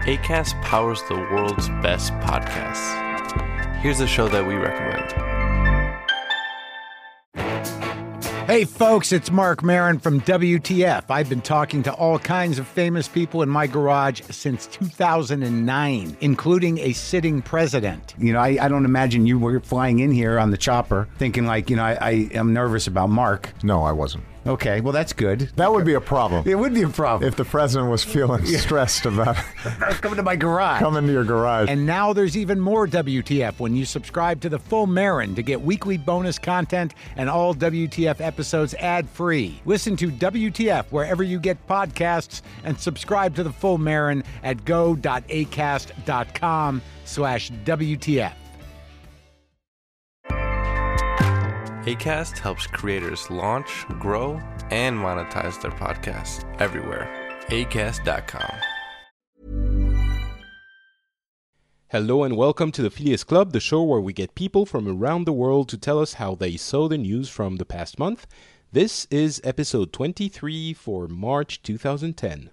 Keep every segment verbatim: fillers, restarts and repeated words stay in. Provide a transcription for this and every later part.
Acast powers the world's best podcasts. Here's a show that we recommend. Hey folks, it's Mark Maron from W T F. I've been talking to all kinds of famous people in my garage since two thousand nine, including a sitting president. You know, I, I don't imagine you were flying in here on the chopper thinking like, you know, I, I am nervous about Mark. No, I wasn't. Okay, well, that's good. That would be a problem. It would be a problem. If the president was feeling stressed about coming to my garage. Coming to your garage. And now there's even more W T F when you subscribe to the full Maron to get weekly bonus content and all W T F episodes ad-free. Listen to W T F wherever you get podcasts and subscribe to the full Maron at go.acast.com slash WTF. Acast helps creators launch, grow, and monetize their podcasts everywhere. acast dot com. Hello and welcome to the Phileas Club, the show where we get people from around the world to tell us how they saw the news from the past month. This is episode twenty-three for March twenty ten.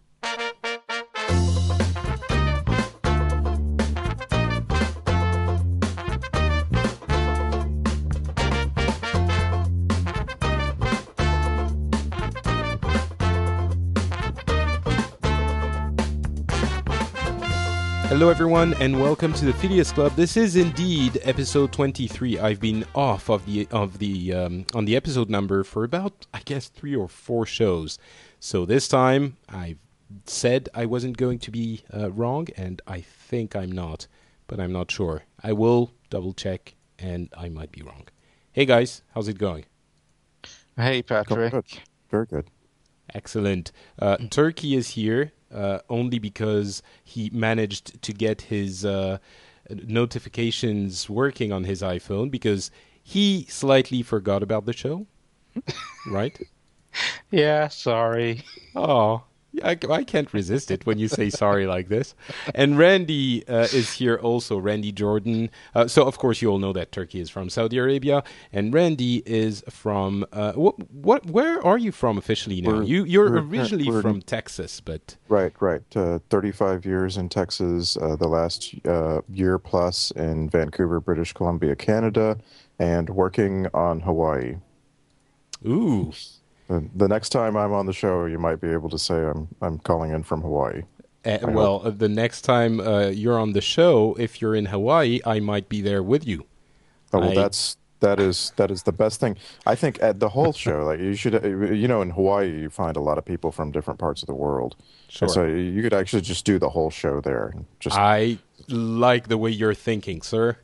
Hello everyone and welcome to the Phileas Club. This is indeed episode twenty-three. I've been off of the of the um, on the episode number for about I guess three or four shows. So this time I said I wasn't going to be uh, wrong, and I think I'm not, but I'm not sure. I will double check, and I might be wrong. Hey guys, how's it going? Hey Patrick. Good. Very good. Excellent. Uh, Turkey is here. Uh, only because he managed to get his uh, notifications working on his iPhone, because he slightly forgot about the show, right? Yeah, sorry. Oh, I, I can't resist it when you say sorry like this. And Randy uh, is here also, Randy Jordan. Uh, so, of course, you all know that Turkey is from Saudi Arabia, and Randy is from, uh, what, what, where are you from officially now? We're, you, you're we're, originally we're, from Texas, but... Right, right. Uh, thirty-five years in Texas, uh, the last uh, year plus in Vancouver, British Columbia, Canada, and working on Hawaii. Ooh. The, the next time I'm on the show, you might be able to say I'm I'm calling in from Hawaii. Uh, well, uh, the next time uh, you're on the show, if you're in Hawaii, I might be there with you. Oh, well, I... that's that is that is the best thing. I think at the whole show, like you should, you know, in Hawaii, you find a lot of people from different parts of the world. Sure. And so you could actually just do the whole show there. Just I like the way you're thinking, sir.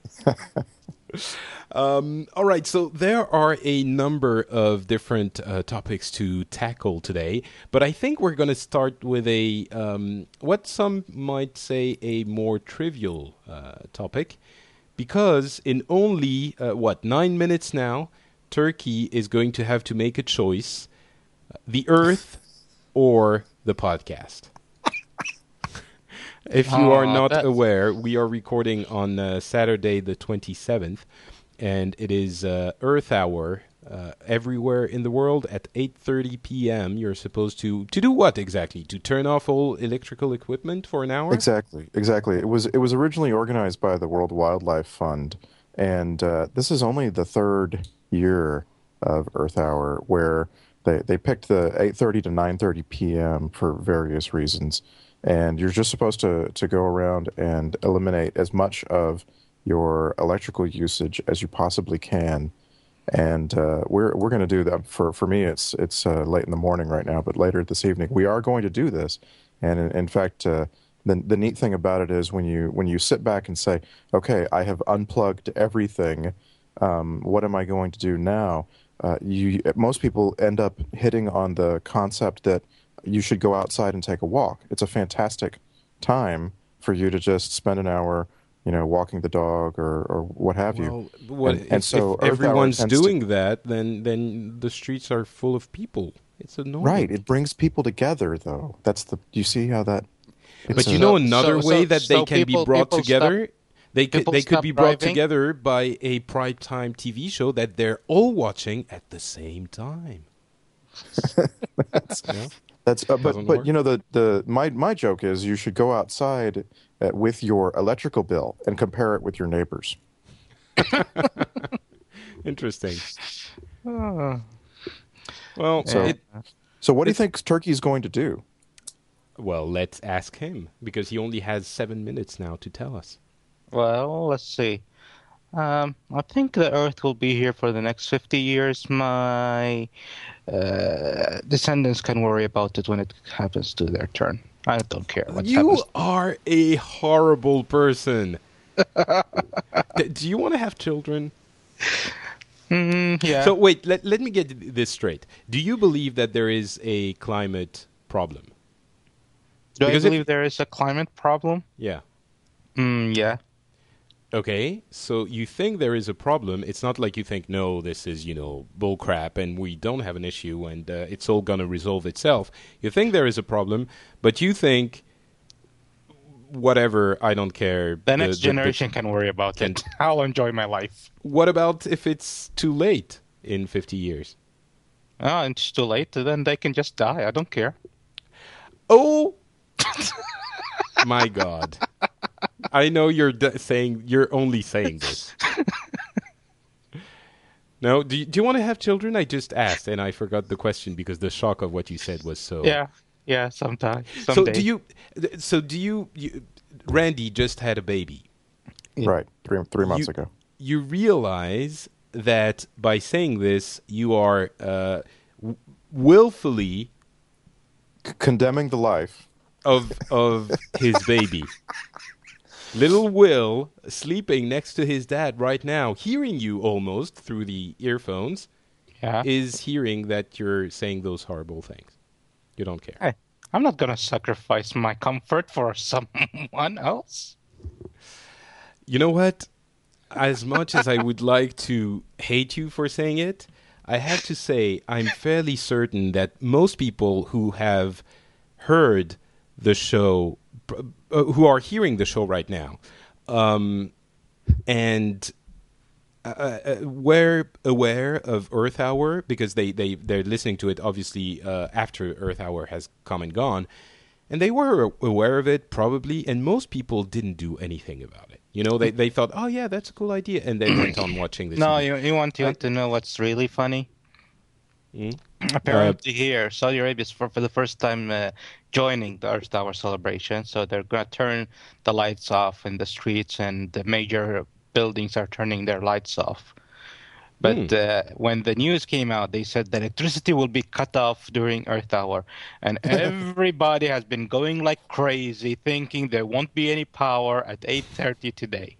Um, all right, so there are a number of different uh, topics to tackle today, but I think we're going to start with a um, what some might say a more trivial uh, topic, because in only, uh, what, nine minutes now, Turkey is going to have to make a choice, the Earth or the podcast. If you are not that's... aware, we are recording on uh, Saturday the twenty-seventh, and it is uh, Earth Hour uh, everywhere in the world at eight thirty p.m. You're supposed to to do what exactly? To turn off all electrical equipment for an hour? Exactly, exactly. It was it was originally organized by the World Wildlife Fund, and uh, this is only the third year of Earth Hour where they they picked the eight thirty to nine thirty p.m. for various reasons. And you're just supposed to, to go around and eliminate as much of your electrical usage as you possibly can. And uh, we're we're going to do that. For for me, it's it's uh, late in the morning right now, but later this evening we are going to do this. And in, in fact, uh, the the neat thing about it is when you when you sit back and say, "Okay, I have unplugged everything. Um, what am I going to do now?" Uh, you most people end up hitting on the concept that you should go outside and take a walk. It's a fantastic time for you to just spend an hour, you know, walking the dog or, or what have well, you. What, and, if, and so if everyone's doing to, that, then then the streets are full of people. It's annoying. Right. It brings people together, though. That's the. You see how that? But a, you know another so, way so, that so they can people, be brought together. Stop, they could they could be brought driving? together by a primetime T V show that they're all watching at the same time. that's, Yeah. That's uh, but Doesn't but work. you know the the my my joke is you should go outside uh, with your electrical bill and compare it with your neighbors. Interesting. Oh, Well, So yeah. it so what do you it's think Turkey's going to do? well, let's ask him because he only has seven minutes now to tell us. Well, let's see. Um, I think the Earth will be here for the next fifty years. My uh, descendants can worry about it when it happens to their turn. I don't care what You happens. are a horrible person. D- do you want to have children? Mm, yeah. So wait, let let me get this straight. Do you believe that there is a climate problem? Do I because if- believe there is a climate problem? Yeah. Mm, yeah. Okay, so you think there is a problem. It's not like you think, no, this is, you know, bullcrap and we don't have an issue and uh, it's all going to resolve itself. You think there is a problem, but you think, whatever, I don't care. The next generation can worry about can- it. I'll enjoy my life. What about if it's too late in fifty years? Oh, and it's too late. Then they can just die. I don't care. Oh, my God. I know you're d- saying, you're only saying this. No, do you, do you want to have children? I just asked, and I forgot the question because the shock of what you said was so. Yeah. Yeah. Sometime. So Someday. do you? So do you, you? Randy just had a baby. Yeah. Right, three three months You- ago. You realize that by saying this, you are uh, w- willfully C- condemning the life. of of his baby. Little Will, sleeping next to his dad right now, hearing you almost through the earphones, Yeah. is hearing that you're saying those horrible things. You don't care. Hey, I'm not gonna sacrifice my comfort for someone else. You know what? As much as I would like to hate you for saying it, I have to say I'm fairly certain that most people who have heard the show, uh, who are hearing the show right now, um, and uh, uh, were aware of Earth Hour because they, they, they're listening to it obviously uh, after Earth Hour has come and gone. And they were aware of it probably, and most people didn't do anything about it. You know, they, they thought, oh yeah, that's a cool idea, and they went on watching the No, T V. you, you want you want to know what's really funny? Mm? Apparently, here Saudi Arabia is for, for the first time uh, joining the Earth Hour celebration, so they're gonna turn the lights off in the streets, and the major buildings are turning their lights off. But uh, when the news came out, they said that electricity will be cut off during Earth Hour, and everybody has been going like crazy, thinking there won't be any power at eight thirty today.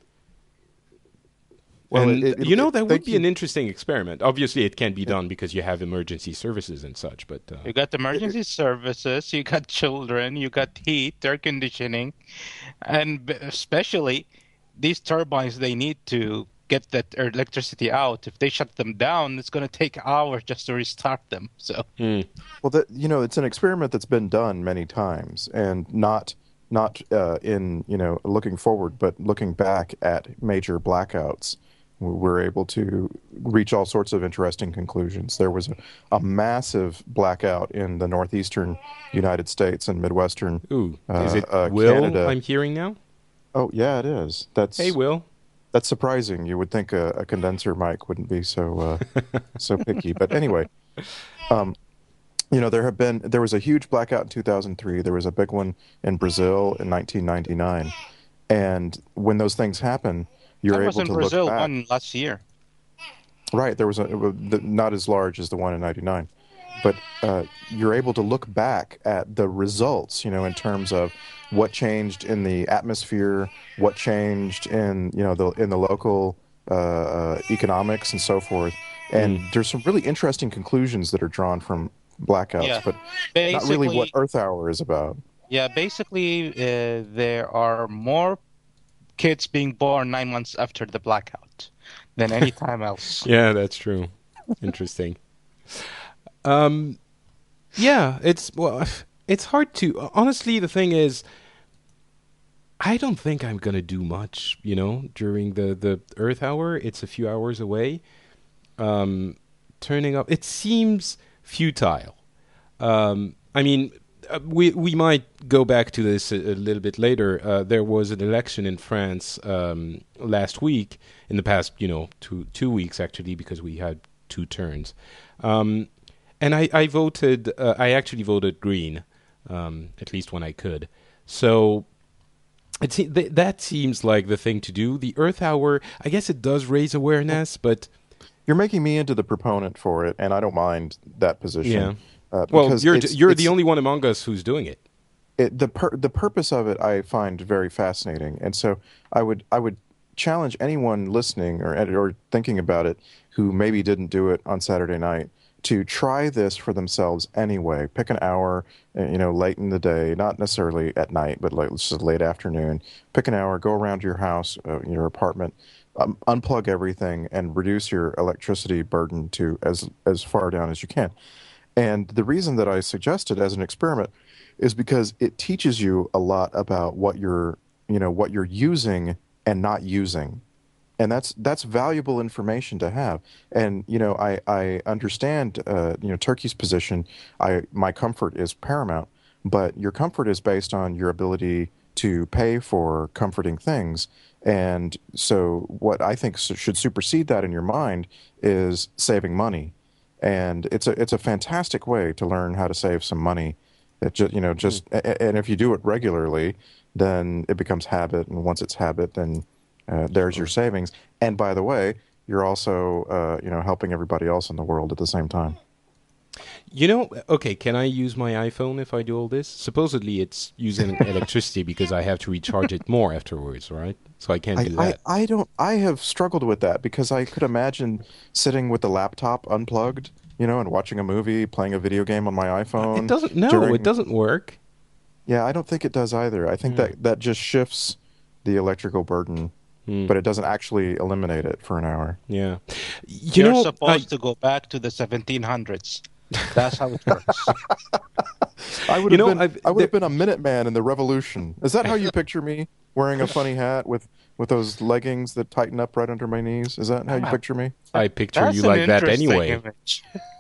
Well, and it- it- you know it- that would thank be you. an interesting experiment. Obviously, it can be done because you have emergency services and such. But uh, You got emergency services, you got children, you got heat, air conditioning, and b- especially these turbines, they need to get that electricity out. If they shut them down, it's going to take hours just to restart them. So, Well, that you know, it's an experiment that's been done many times, and not not uh, in you know looking forward, but looking back at major blackouts. We were able to reach all sorts of interesting conclusions. There was a, a massive blackout in the northeastern United States and midwestern. ooh, uh, is it uh, Will Canada. I'm hearing now? Oh, yeah, it is. That's Hey, Will. that's surprising. You would think a, a condenser mic wouldn't be so uh, so picky, but anyway, um, you know there have been there was a huge blackout in two thousand three. There was a big one in Brazil in nineteen ninety-nine, and when those things happen, you're that was able in to Brazil look back. one last year. Right, there was a it was the- not as large as the one in ninety-nine, but uh, you're able to look back at the results. You know, in terms of what changed in the atmosphere, what changed in you know the in the local uh, uh, economics and so forth. And there's some really interesting conclusions that are drawn from blackouts, Yeah. but not really what Basically- Earth Hour is about. Yeah, basically, uh, there are more kids being born nine months after the blackout than any time else. Yeah, that's true. Interesting. Um, yeah, it's well, it's hard to honestly. The thing is, I don't think I'm gonna do much. You know, during the the Earth Hour, it's a few hours away. Um, turning up, it seems futile. Um, I mean, uh, we we might go back to this a, a little bit later. Uh, there was an election in France um, last week, in the past, you know, two two weeks actually, because we had two turns. Um, and I, I voted, uh, I actually voted green, um, at least when I could. So it se- th- that seems like the thing to do. The Earth Hour, I guess it does raise awareness, but... You're making me into the proponent for it, and I don't mind that position. Yeah. Uh, Well, because you're it's- you're it's- the only one among us who's doing it. it, the pur- the purpose of it I find very fascinating, and so I would I would challenge anyone listening or or thinking about it who maybe didn't do it on Saturday night to try this for themselves anyway. Pick an hour, uh, you know, late in the day, not necessarily at night, but like just late afternoon. Pick an hour, go around your house, uh, your apartment, um, unplug everything, and reduce your electricity burden to as as far down as you can. And the reason that I suggest it as an experiment is because it teaches you a lot about what you're, you know, what you're using and not using. And that's that's valuable information to have. And you know, I I understand uh, you know Turkey's position. I my comfort is paramount, but your comfort is based on your ability to pay for comforting things. And so, what I think should supersede that in your mind is saving money. And it's a it's a fantastic way to learn how to save some money. That just you know just mm. and if you do it regularly, then it becomes habit. And once it's habit, then Uh, there's your savings, and by the way, you're also, uh, you know, helping everybody else in the world at the same time. You know, okay, can I use my iPhone if I do all this? Supposedly it's using electricity because I have to recharge it more afterwards, right? So I can't I, do that. I, I don't. I have struggled with that because I could imagine sitting with the laptop unplugged, you know, and watching a movie, playing a video game on my iPhone. It doesn't. No, during, it doesn't work. Yeah, I don't think it does either. I think Mm. that that just shifts the electrical burden. Mm. But it doesn't actually eliminate it for an hour. Yeah. You You You're know, supposed I, to go back to the seventeen hundreds. That's how it works. I would You have know, been I've- I would have there- been a Minuteman in the Revolution. Is that how you picture me? Wearing a funny hat with, with those leggings that tighten up right under my knees? Is that how you picture me? I picture That's you an like that interesting anyway. image.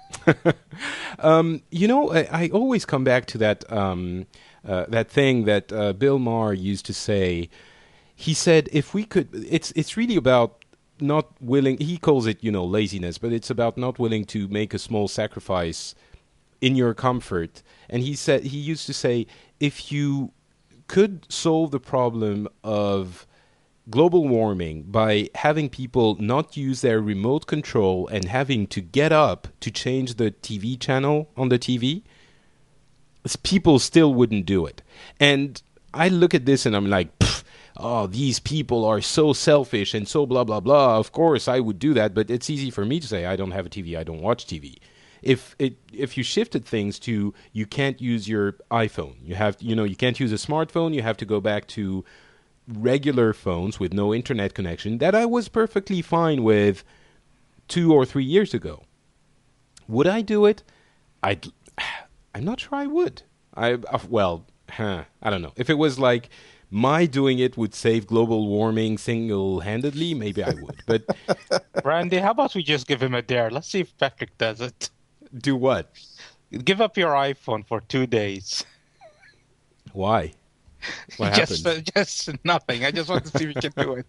um, you know, I, I always come back to that um, uh, that thing that uh, Bill Maher used to say. He said, if we could, it's it's really about not willing, he calls it, you know, laziness, but it's about not willing to make a small sacrifice in your comfort. And he said, he used to say, if you could solve the problem of global warming by having people not use their remote control and having to get up to change the T V channel on the T V, people still wouldn't do it. And I look at this and I'm like, oh, these people are so selfish and so blah, blah, blah. Of course, I would do that, but it's easy for me to say I don't have a T V, I don't watch T V. If it if you shifted things to you can't use your iPhone, you have you know you can't use a smartphone, you have to go back to regular phones with no internet connection, that I was perfectly fine with two or three years ago. Would I do it? I'd. I'm not sure I would. I uh, well, huh, I don't know. If it was like my doing it would save global warming single-handedly, maybe I would. But Randy, how about we just give him a dare? Let's see if Patrick does it. Do what? Give up your iPhone for two days. Why? What just, happened? uh, just nothing. I just want to see if you can do it.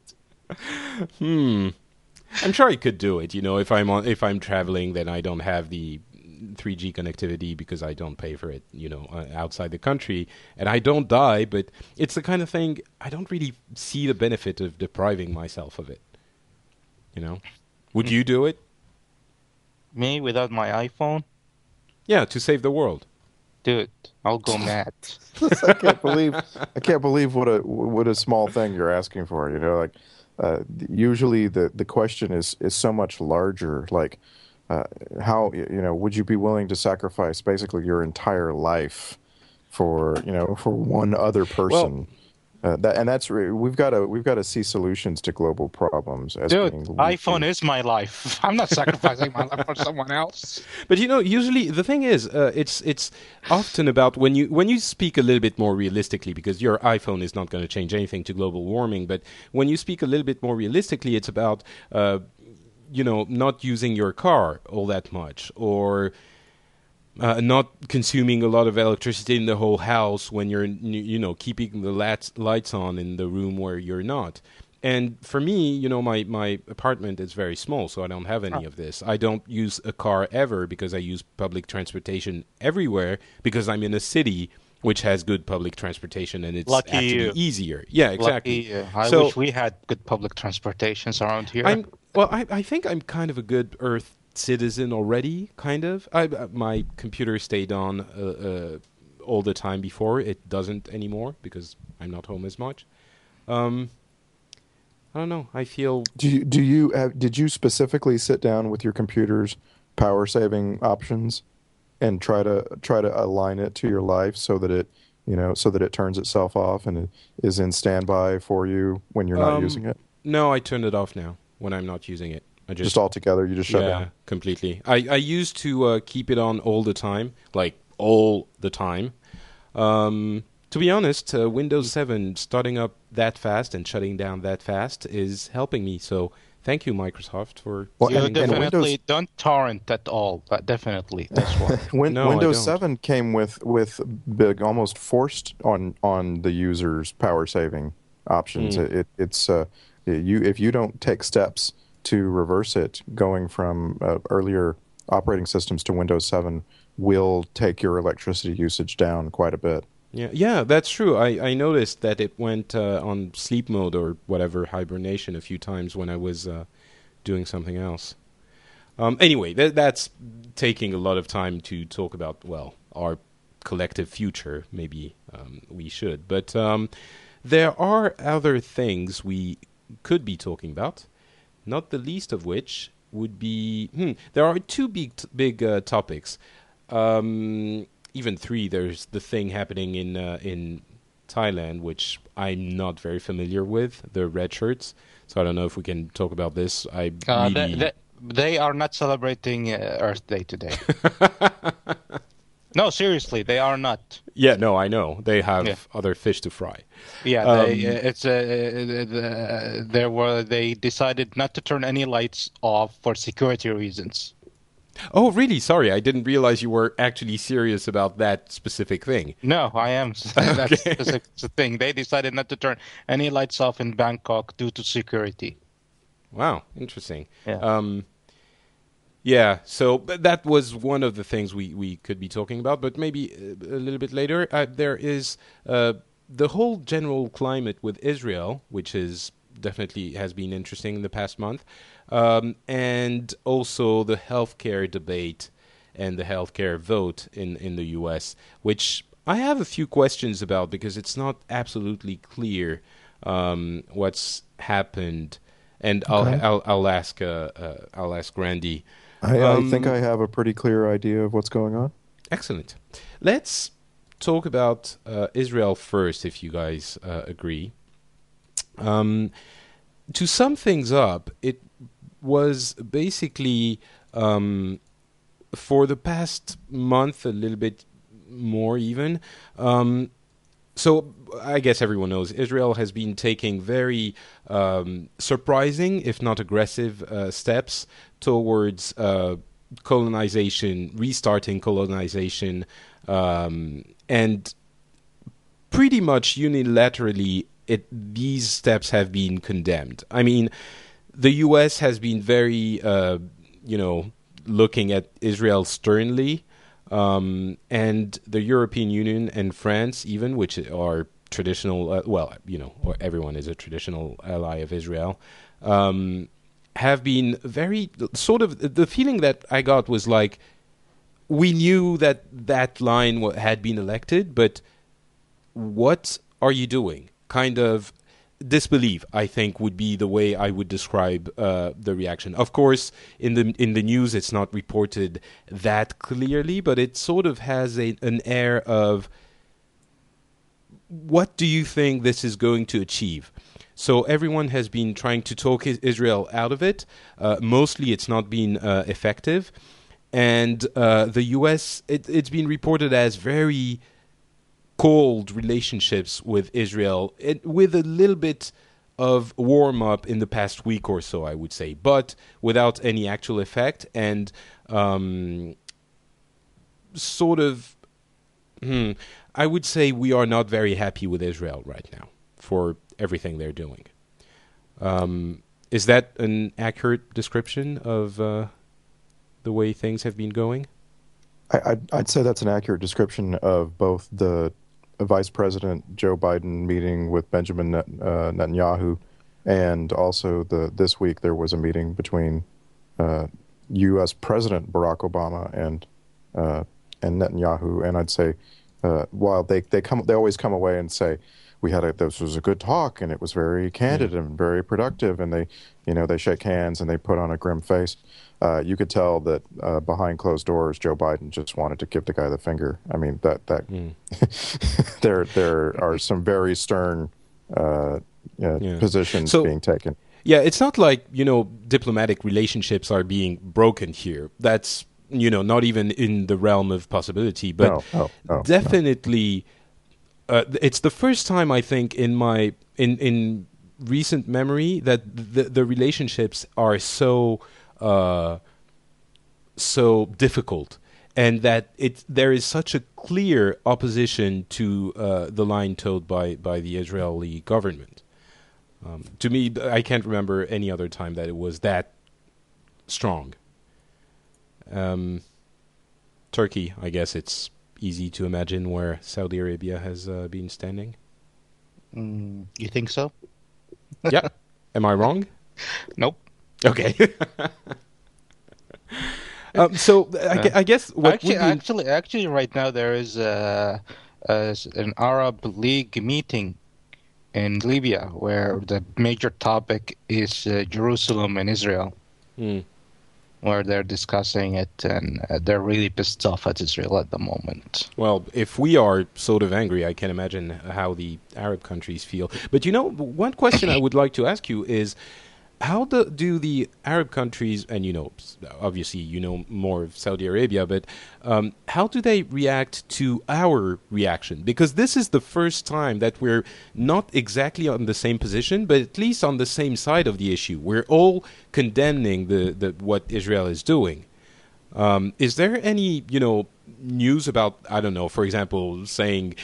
Hmm. I'm sure I could do it. You know, if I'm on, if I'm traveling, then I don't have the three G connectivity because I don't pay for it, you know, uh, outside the country, and I don't die, but it's the kind of thing I don't really see the benefit of depriving myself of it. You know? Would you do it? Me without my iPhone? Yeah, to save the world. Dude, I'll go mad. I can't believe I can't believe what a what a small thing you're asking for. You know, like uh, usually the, the question is is so much larger. Like, uh, how you know would you be willing to sacrifice basically your entire life for you know for one other person? Well, uh, that and that's re- we've got to we've got to see solutions to global problems. As Dude, being iPhone is my life. I'm not sacrificing my life for someone else. But you know, usually the thing is, uh, it's it's often about when you when you speak a little bit more realistically, because your iPhone is not going to change anything to global warming. But when you speak a little bit more realistically, it's about uh, you know not using your car all that much, or uh, not consuming a lot of electricity in the whole house when you're, you know, keeping the lights lights on in the room where you're not. And for me, you know, my, my apartment is very small, so I don't have any oh. of this. I don't use a car ever because I use public transportation everywhere because I'm in a city which has good public transportation, and it's Lucky actually you. easier. Yeah, exactly. Lucky, uh, I so, wish we had good public transportations around here. I'm, well, I, I think I'm kind of a good Earth citizen already, kind of. I, my computer stayed on uh, uh, all the time before. It doesn't anymore because I'm not home as much. Um, I don't know. I feel. Do you do you have, did you specifically sit down with your computer's power saving options and try to try to align it to your life so that it you know so that it turns itself off and it is in standby for you when you're not um, using it? No, I turned it off now when I'm not using it. I just, just altogether, you just shut yeah, down. completely. I I used to uh, keep it on all the time, like all the time. Um, To be honest, uh, Windows seven starting up that fast and shutting down that fast is helping me. So thank you, Microsoft, for... Well, you definitely Windows... don't torrent at all. But definitely, that's why. When, no, Windows seven came with with big, almost forced on on the users power saving options. Mm. It, it it's uh, you if you don't take steps to reverse it, going from uh, earlier operating systems to Windows seven will take your electricity usage down quite a bit. Yeah, yeah, that's true. I, I noticed that it went uh, on sleep mode or whatever, hibernation, a few times when I was uh, doing something else. Um, anyway, th- that's taking a lot of time to talk about, well, our collective future. Maybe um, we should. But um, there are other things we could be talking about, not the least of which would be... Hmm, there are two big, t- big uh, topics. Um... Even three. There's the thing happening in uh, in Thailand, which I'm not very familiar with, the red shirts. So I don't know if we can talk about this. I uh, really... they, they, they are not celebrating uh, Earth Day today. No, seriously, they are not. Yeah, no, I know. They have yeah. other fish to fry. Yeah, um, they, uh, it's uh, uh, there were they decided not to turn any lights off for security reasons. Oh, really? Sorry, I didn't realize you were actually serious about that specific thing. No, I am. That's the thing. They decided not to turn any lights off in Bangkok due to security. Wow, interesting. Yeah. Um, yeah, so that was one of the things we, we could be talking about, but maybe a little bit later. Uh, there is uh, the whole general climate with Israel, which is definitely has been interesting in the past month. Um, and also the healthcare debate and the healthcare vote in, in the U S, which I have a few questions about because it's not absolutely clear um, what's happened. And I'll okay. I'll, I'll ask uh, uh, I'll ask Randy. I, um, I think I have a pretty clear idea of what's going on. Excellent. Let's talk about uh, Israel first, if you guys uh, agree. Um, to sum things up, it was basically um, for the past month, a little bit more even. Um, so I guess everyone knows Israel has been taking very um, surprising, if not aggressive, uh, steps towards uh, colonization, restarting colonization, um, and pretty much unilaterally, it, these steps have been condemned. I mean, the U S has been very, uh, you know, looking at Israel sternly, um, and the European Union and France even, which are traditional, uh, well, you know, or everyone is a traditional ally of Israel, um, have been very, sort of, the feeling that I got was like, we knew that that line had been elected, but what are you doing? Kind of disbelief, I think, would be the way I would describe uh, the reaction. Of course, in the in the news, it's not reported that clearly, but it sort of has a, an air of, what do you think this is going to achieve? So everyone has been trying to talk Israel out of it. Uh, mostly, it's not been uh, effective, and uh, the U S it, it's been reported as very cold relationships with Israel, it, with a little bit of warm-up in the past week or so, I would say, but without any actual effect. And um, sort of, hmm, I would say we are not very happy with Israel right now for everything they're doing. Um, is that an accurate description of uh, the way things have been going? I, I'd, I'd say that's an accurate description of both the Vice President Joe Biden meeting with Benjamin Net, uh, Netanyahu, and also the this week there was a meeting between uh, U S President Barack Obama and uh, and Netanyahu. And I'd say uh, while they they come they always come away and say we had a this was a good talk and it was very candid mm. and very productive, and they you know they shake hands and they put on a grim face. Uh, you could tell that uh, behind closed doors, Joe Biden just wanted to give the guy the finger. I mean, that that mm. there there are some very stern uh, uh, yeah. positions so, being taken. Yeah, it's not like you know diplomatic relationships are being broken here. That's you know not even in the realm of possibility. But no, no, no, definitely, no. Uh, it's the first time I think in my in in recent memory that the the relationships are so. Uh, so difficult, and that it there is such a clear opposition to uh, the line toed by, by the Israeli government. Um, to me, I can't remember any other time that it was that strong. Um, Turkey, I guess it's easy to imagine where Saudi Arabia has uh, been standing. Mm, you think so? Yeah. Am I wrong? Nope. Okay. um, so I, I guess what actually, be... actually, actually, right now there is a, a, an Arab League meeting in Libya where the major topic is uh, Jerusalem and Israel, mm. where they're discussing it, and uh, they're really pissed off at Israel at the moment. Well, if we are sort of angry, I can imagine how the Arab countries feel. But you know, one question I would like to ask you is, how do, do the Arab countries, and you know, obviously you know more of Saudi Arabia, but um, how do they react to our reaction? Because this is the first time that we're not exactly on the same position, but at least on the same side of the issue. We're all condemning the, the what Israel is doing. Um, is there any, you know, news about, I don't know, for example, saying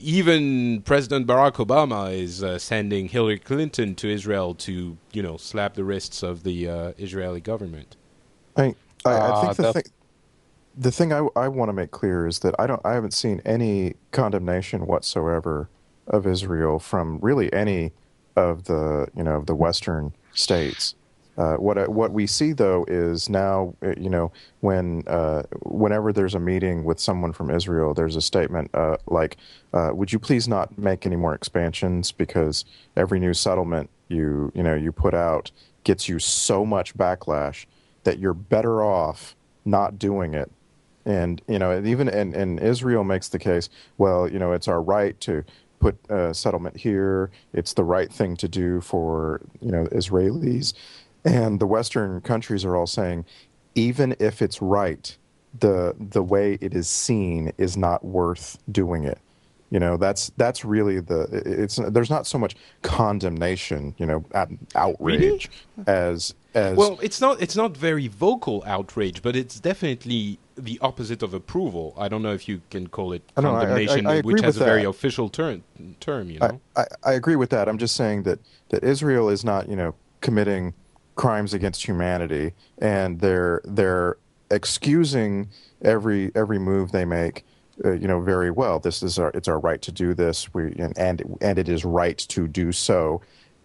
even President Barack Obama is uh, sending Hillary Clinton to Israel to, you know, slap the wrists of the uh, Israeli government? I, I, I think uh, the the, thing, the thing I, I want to make clear is that I don't, I haven't seen any condemnation whatsoever of Israel from really any of the, you know, of the Western states. Uh, what what we see though is now, you know, when uh, whenever there's a meeting with someone from Israel, there's a statement uh, like, uh, "Would you please not make any more expansions because every new settlement you you know you put out gets you so much backlash that you're better off not doing it." And you know, even and, and Israel makes the case, well, you know, it's our right to put a settlement here. It's the right thing to do for you know Israelis. And the Western countries are all saying, even if it's right, the the way it is seen is not worth doing it. You know, that's that's really the it's. There's not so much condemnation, you know, outrage really? as as. Well, it's not it's not very vocal outrage, but it's definitely the opposite of approval. I don't know if you can call it condemnation, I, I, I which has a that. very official term. Term, you know. I, I, I agree with that. I'm just saying that that Israel is not, you know, committing crimes against humanity, and they're they're excusing every every move they make, uh, you know, very well. This is our it's our right to do this. We and, and and it is right to do so,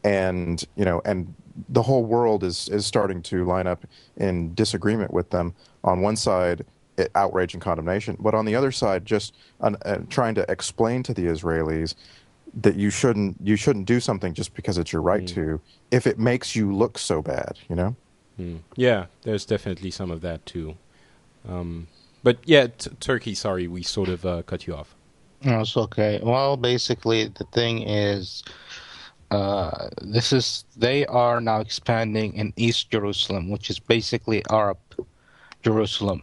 and you know, and the whole world is is starting to line up in disagreement with them. On one side, outrage and condemnation, but on the other side, just uh, trying to explain to the Israelis that you shouldn't you shouldn't do something just because it's your right mm. to, if it makes you look so bad, you know? Mm. Yeah, there's definitely some of that too. Um, but yeah, t- Turkey, sorry, we sort of uh, cut you off. No, it's okay. Well, basically, the thing is, uh, this is they are now expanding in East Jerusalem, which is basically Arab Jerusalem.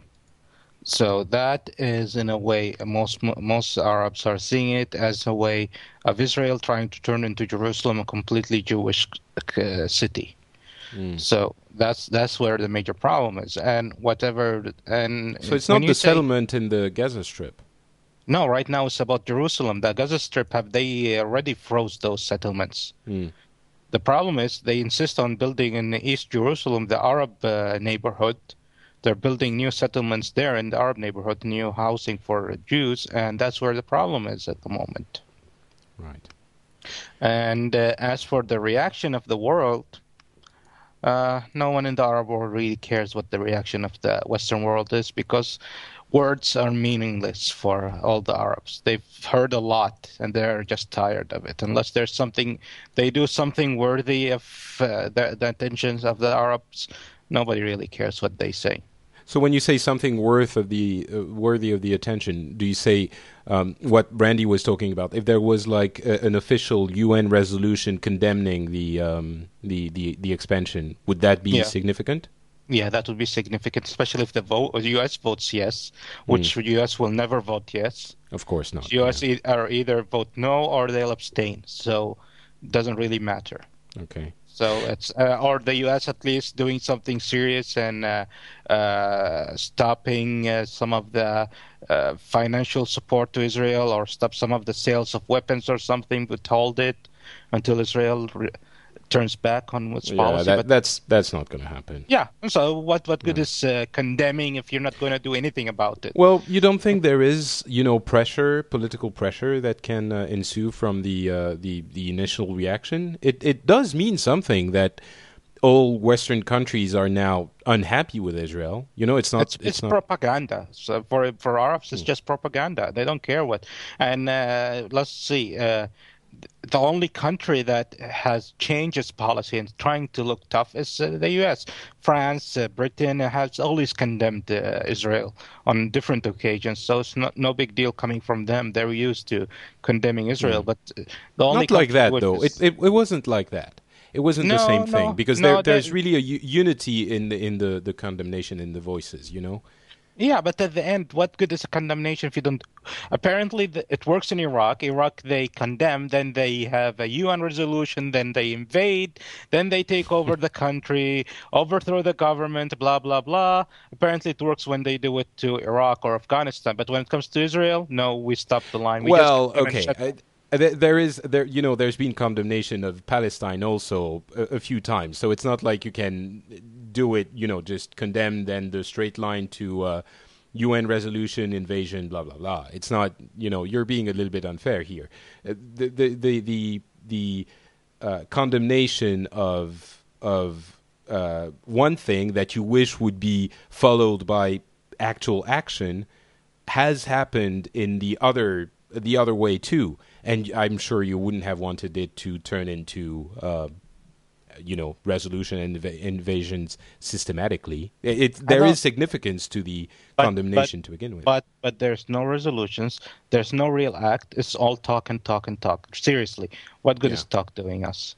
So that is, in a way, most most Arabs are seeing it as a way of Israel trying to turn into Jerusalem a completely Jewish uh, city. Mm. So that's that's where the major problem is, and whatever. And so it's not the say, settlement in the Gaza Strip. No, right now it's about Jerusalem. The Gaza Strip, have they already froze those settlements? Mm. The problem is they insist on building in East Jerusalem, the Arab uh, neighborhood. They're building new settlements there in the Arab neighborhood, new housing for Jews, and that's where the problem is at the moment. Right. And uh, as for the reaction of the world, uh, no one in the Arab world really cares what the reaction of the Western world is, because words are meaningless for all the Arabs. They've heard a lot, and they're just tired of it. Unless there's something, they do something worthy of uh, the, the attentions of the Arabs, nobody really cares what they say. So when you say something worth of the uh, worthy of the attention, do you say um, what Randy was talking about? If there was like a, an official U N resolution condemning the um, the, the the expansion, would that be yeah. significant? Yeah, that would be significant, especially if the vote, the U S votes yes, which mm. U S will never vote yes. Of course not. U S yeah. e- are either vote no or they'll abstain. So it doesn't really matter. Okay. So it's uh, or the U S at least doing something serious and uh, uh, stopping uh, some of the uh, financial support to Israel, or stop some of the sales of weapons or something, withhold it until Israel re- turns back on its yeah, policy. That, but that's that's not going to happen. Yeah. So what what good yeah. is uh, condemning if you're not going to do anything about it? Well, you don't think there is, you know, pressure, political pressure that can uh, ensue from the uh, the the initial reaction? It it does mean something that all Western countries are now unhappy with Israel. You know, it's not. It's, it's, it's not propaganda. So for for Arabs, it's hmm. just propaganda. They don't care what. And uh, let's see. Uh, The only country that has changed its policy and trying to look tough is uh, the U S. France, uh, Britain has always condemned uh, Israel on different occasions, so it's not no big deal coming from them. They're used to condemning Israel, mm. but the only not like that though. It, it it wasn't like that. It wasn't no, the same no, thing because no, there, there's really a u- unity in the in the, the condemnation in the voices. You know. Yeah, but at the end, what good is a condemnation if you don't? Apparently, the, it works in Iraq. Iraq, they condemn, then they have a U N resolution, then they invade, then they take over the country, overthrow the government, blah, blah, blah. Apparently, it works when they do it to Iraq or Afghanistan. But when it comes to Israel, no, we stop the line. We well, just okay. I, there is there you know there's been condemnation of Palestine also a, a few times, so it's not like you can do it, you know, just condemn then the straight line to uh, U N resolution, invasion, blah blah blah. It's not, you know, you're being a little bit unfair here. Uh, the the the the, the uh, condemnation of of uh, one thing that you wish would be followed by actual action has happened in the other the other way too, and I'm sure you wouldn't have wanted it to turn into uh, you know, resolution and inv- invasions systematically. It, it there is significance to the but, condemnation but, to begin with. But but there's no resolutions. There's no real act. It's all talk and talk and talk. Seriously, what good yeah. is talk doing us?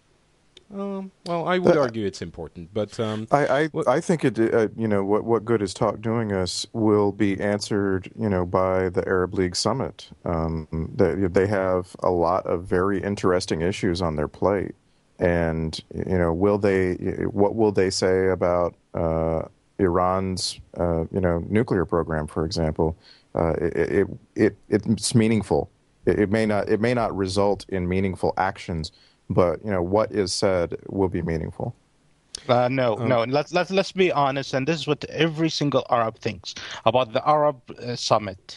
Um, well, I would uh, argue it's important, but um, I I, what, I think it. Uh, you know, what what good is talk doing us will be answered, you know, by the Arab League summit. Um, they they have a lot of very interesting issues on their plate. And, you know, will they? What will they say about uh, Iran's, uh, you know, nuclear program, for example? Uh, it, it, it it's meaningful. It, it may not. It may not result in meaningful actions, but you know, what is said will be meaningful. Uh, no, um, no. Let's let's let's be honest, and this is what every single Arab thinks about the Arab uh, summit.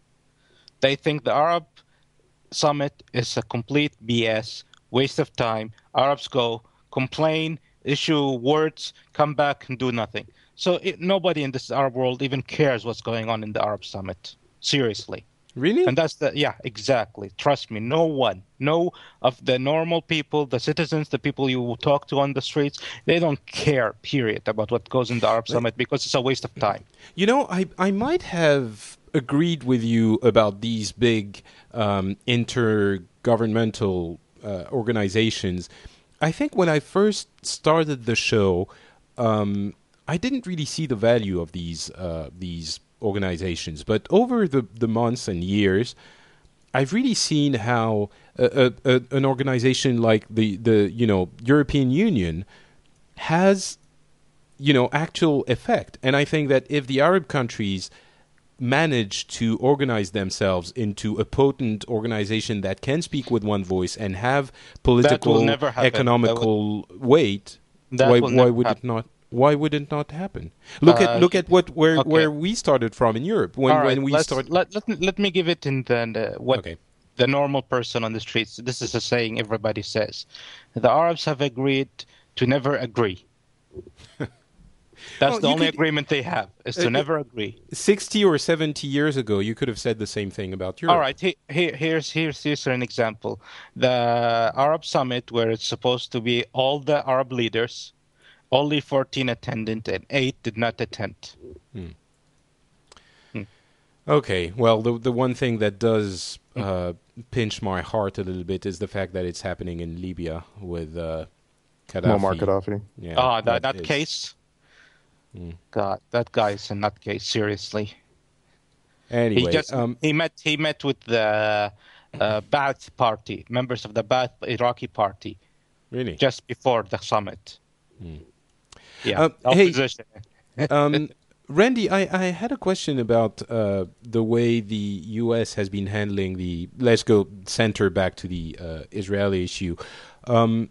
They think the Arab summit is a complete B S. Waste of time. Arabs go, complain, issue words, come back and do nothing. So it, nobody in this Arab world even cares what's going on in the Arab summit. Seriously. Really? And that's the, yeah, exactly. Trust me, no one, no of the normal people, the citizens, the people you talk to on the streets, they don't care, period, about what goes in the Arab summit because it's a waste of time. You know, I, I might have agreed with you about these big um, intergovernmental Uh, organizations. I think when I first started the show, um, I didn't really see the value of these uh, these organizations. But over the, the months and years, I've really seen how a, a, a, an organization like the, the you know European Union has, you know, actual effect. And I think that if the Arab countries manage to organize themselves into a potent organization that can speak with one voice and have political, economical would, weight, why, why would happen. it not? Why would it not happen? Look uh, at look at what where okay. where we started from in Europe when right, when we started. Let, let me let me give it in the, the what okay. the normal person on the streets. This is a saying everybody says. The Arabs have agreed to never agree. That's well, the only could, agreement they have, is to uh, never agree. Sixty or seventy years ago, you could have said the same thing about Europe. All right, he, he, here's here's here's an example: the Arab Summit, where it's supposed to be all the Arab leaders. Only fourteen attended and eight did not attend. Hmm. Hmm. Okay, well, the the one thing that does uh, pinch my heart a little bit is the fact that it's happening in Libya with uh, Gaddafi. Muammar Gaddafi. Yeah, oh, that, that case? Hmm. God, that guy is a nutcase, seriously. Anyway, he, just, um, he, met, he met with the uh, Ba'ath Party, members of the Ba'ath Iraqi Party. Really? Just before the summit. Hmm. Yeah. Uh, hey, um, Randy, I, I had a question about uh, the way the U S has been handling the. Let's go center back to the uh, Israeli issue. Um,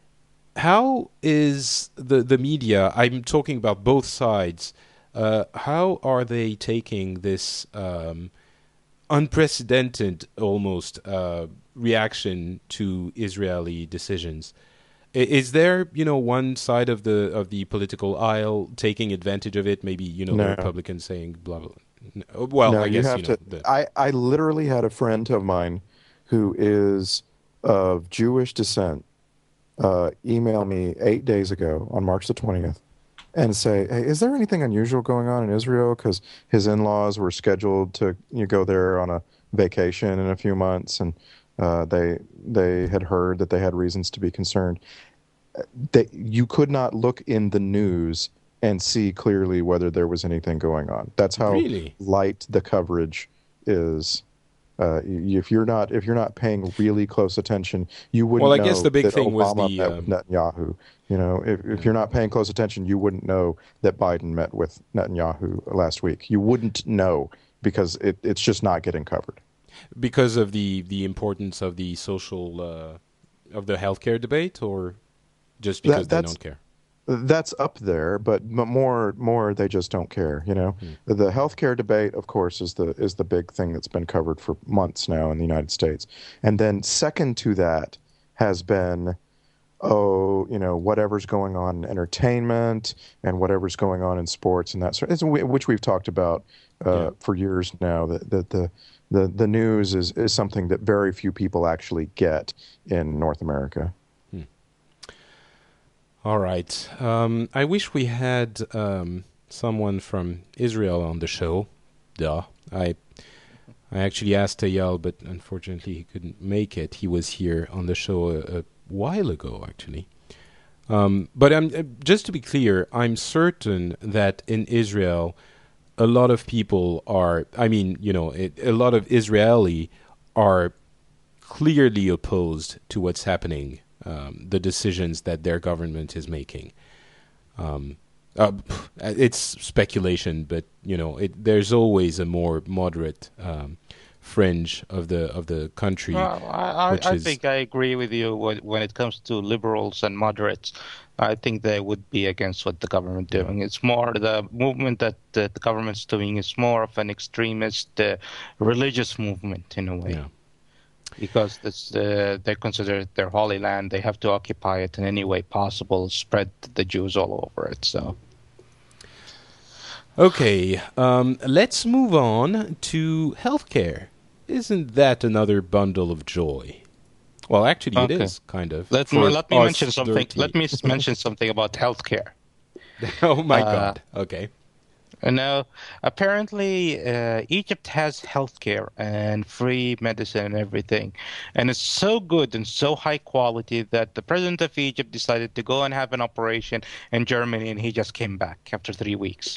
how is the the media? I'm talking about both sides. Uh, how are they taking this um, unprecedented, almost uh, reaction to Israeli decisions? Is there, you know, one side of the of the political aisle taking advantage of it? Maybe, you know, no. the Republicans saying blah blah. Well, no, I guess you have you know, to. the, I I literally had a friend of mine who is of Jewish descent uh, email me eight days ago on March the twentieth and say, "Hey, is there anything unusual going on in Israel? Because his in-laws were scheduled to you know, go there on a vacation in a few months and." Uh, they they had heard that they had reasons to be concerned. That you could not look in the news and see clearly whether there was anything going on. That's how really? light the coverage is. Uh, if you're not if you're not paying really close attention, you wouldn't. Well, I know guess the big that thing Obama was the met um, with Netanyahu. You know, if, if you're not paying close attention, you wouldn't know that Biden met with Netanyahu last week. You wouldn't know because it, it's just not getting covered. Because of the, the importance of the social, uh, of the healthcare debate, or just because that, they don't care? That's up there, but more more they just don't care. You know, hmm. the healthcare debate, of course, is the is the big thing that's been covered for months now in the United States, and then second to that has been, oh, you know, whatever's going on in entertainment and whatever's going on in sports and that sort, of, which we've talked about uh, yeah. for years now. That the, the The the news is, is something that very few people actually get in North America. Hmm. All right. Um, I wish we had um, someone from Israel on the show. Duh. I I actually asked Eyal, but unfortunately he couldn't make it. He was here on the show a, a while ago, actually. Um, but I'm, uh, just to be clear, I'm certain that in Israel, a lot of people are, I mean, you know, it, a lot of Israeli are clearly opposed to what's happening, um, the decisions that their government is making. Um, uh, it's speculation, but, you know, it, there's always a more moderate um, fringe of the of the country. Well, I, I, I think I agree with you when, when it comes to liberals and moderates. I think they would be against what the government is doing. It's more the movement that uh, the government's doing is more of an extremist uh, religious movement in a way. Yeah. Because this, uh, they consider it their holy land. They have to occupy it in any way possible, spread the Jews all over it. So, okay, um, let's move on to healthcare. Isn't that another bundle of joy? Well, actually, okay. It is kind of. Let me let me mention something. Dirty. Let me mention something about healthcare. Oh my uh, God! Okay. Now, apparently, uh, Egypt has healthcare and free medicine and everything, and it's so good and so high quality that the president of Egypt decided to go and have an operation in Germany, and he just came back after three weeks.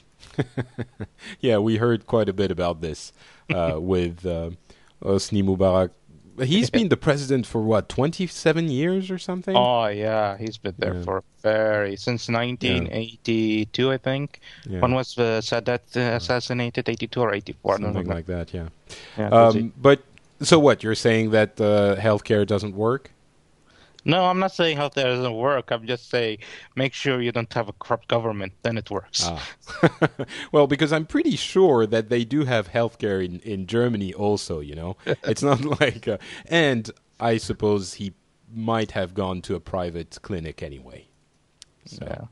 Yeah, we heard quite a bit about this uh, with uh, Hosni Mubarak he's been the president for what, twenty-seven years or something? Oh yeah, he's been there Yeah. for very since nineteen eighty-two, I think. Yeah. When was uh, Sadat uh, assassinated? eighty-two or eighty-four? No, no, Something no. like that, yeah. Yeah, that's it. Um, but so what? You're saying that uh, healthcare doesn't work? No, I'm not saying healthcare doesn't work. I'm just saying make sure you don't have a corrupt government. Then it works. Ah. Well, because I'm pretty sure that they do have healthcare in, in Germany also, you know. It's not like... Uh, and I suppose he might have gone to a private clinic anyway. So. Yeah.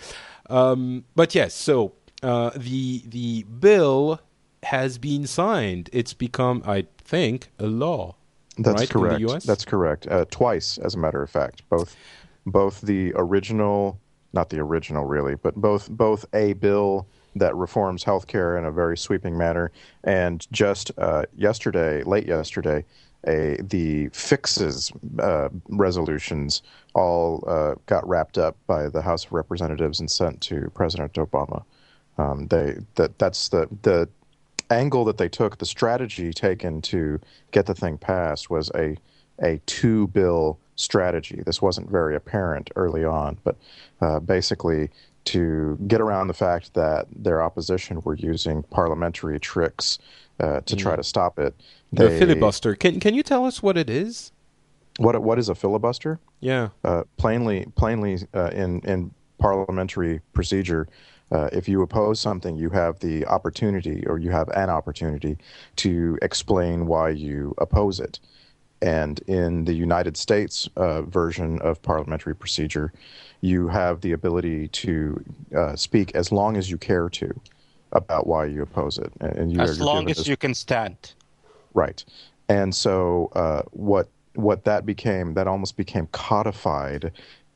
Um, but yes, so uh, the the bill has been signed. It's become, I think, a law. That's right, correct. in the U S? That's correct. Uh, twice, as a matter of fact, both both the original, not the original really, but both both a bill that reforms healthcare in a very sweeping manner, and just uh, yesterday, late yesterday, a the fixes uh, resolutions all uh, got wrapped up by the House of Representatives and sent to President Obama. Um, they that that's the the. angle that they took, the strategy taken to get the thing passed was a a two bill strategy. This wasn't very apparent early on, but uh, basically to get around the fact that their opposition were using parliamentary tricks uh, to mm. try to stop it. The they, filibuster. Can can you tell us what it is? What what is a filibuster? Yeah. Uh, plainly, plainly uh, in in parliamentary procedure. Uh, if you oppose something, you have the opportunity, or you have an opportunity, to explain why you oppose it. And in the United States uh, version of parliamentary procedure, you have the ability to uh, speak as long as you care to about why you oppose it. And you as are, long as this, you can stand. Right. And so uh, what what that became, that almost became codified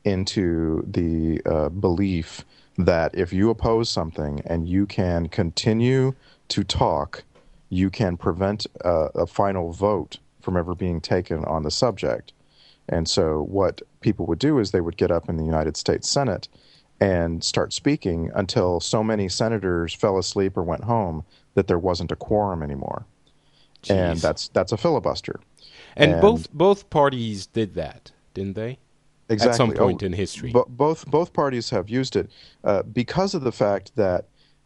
into the uh, belief that if you oppose something and you can continue to talk, you can prevent uh, a final vote from ever being taken on the subject. And so what people would do is they would get up in the United States Senate and start speaking until so many senators fell asleep or went home that there wasn't a quorum anymore. Jeez. And that's that's a filibuster. And, and both both parties did that, didn't they? Exactly. At some point oh, in history. Bo- both both parties have used it uh, because of the fact that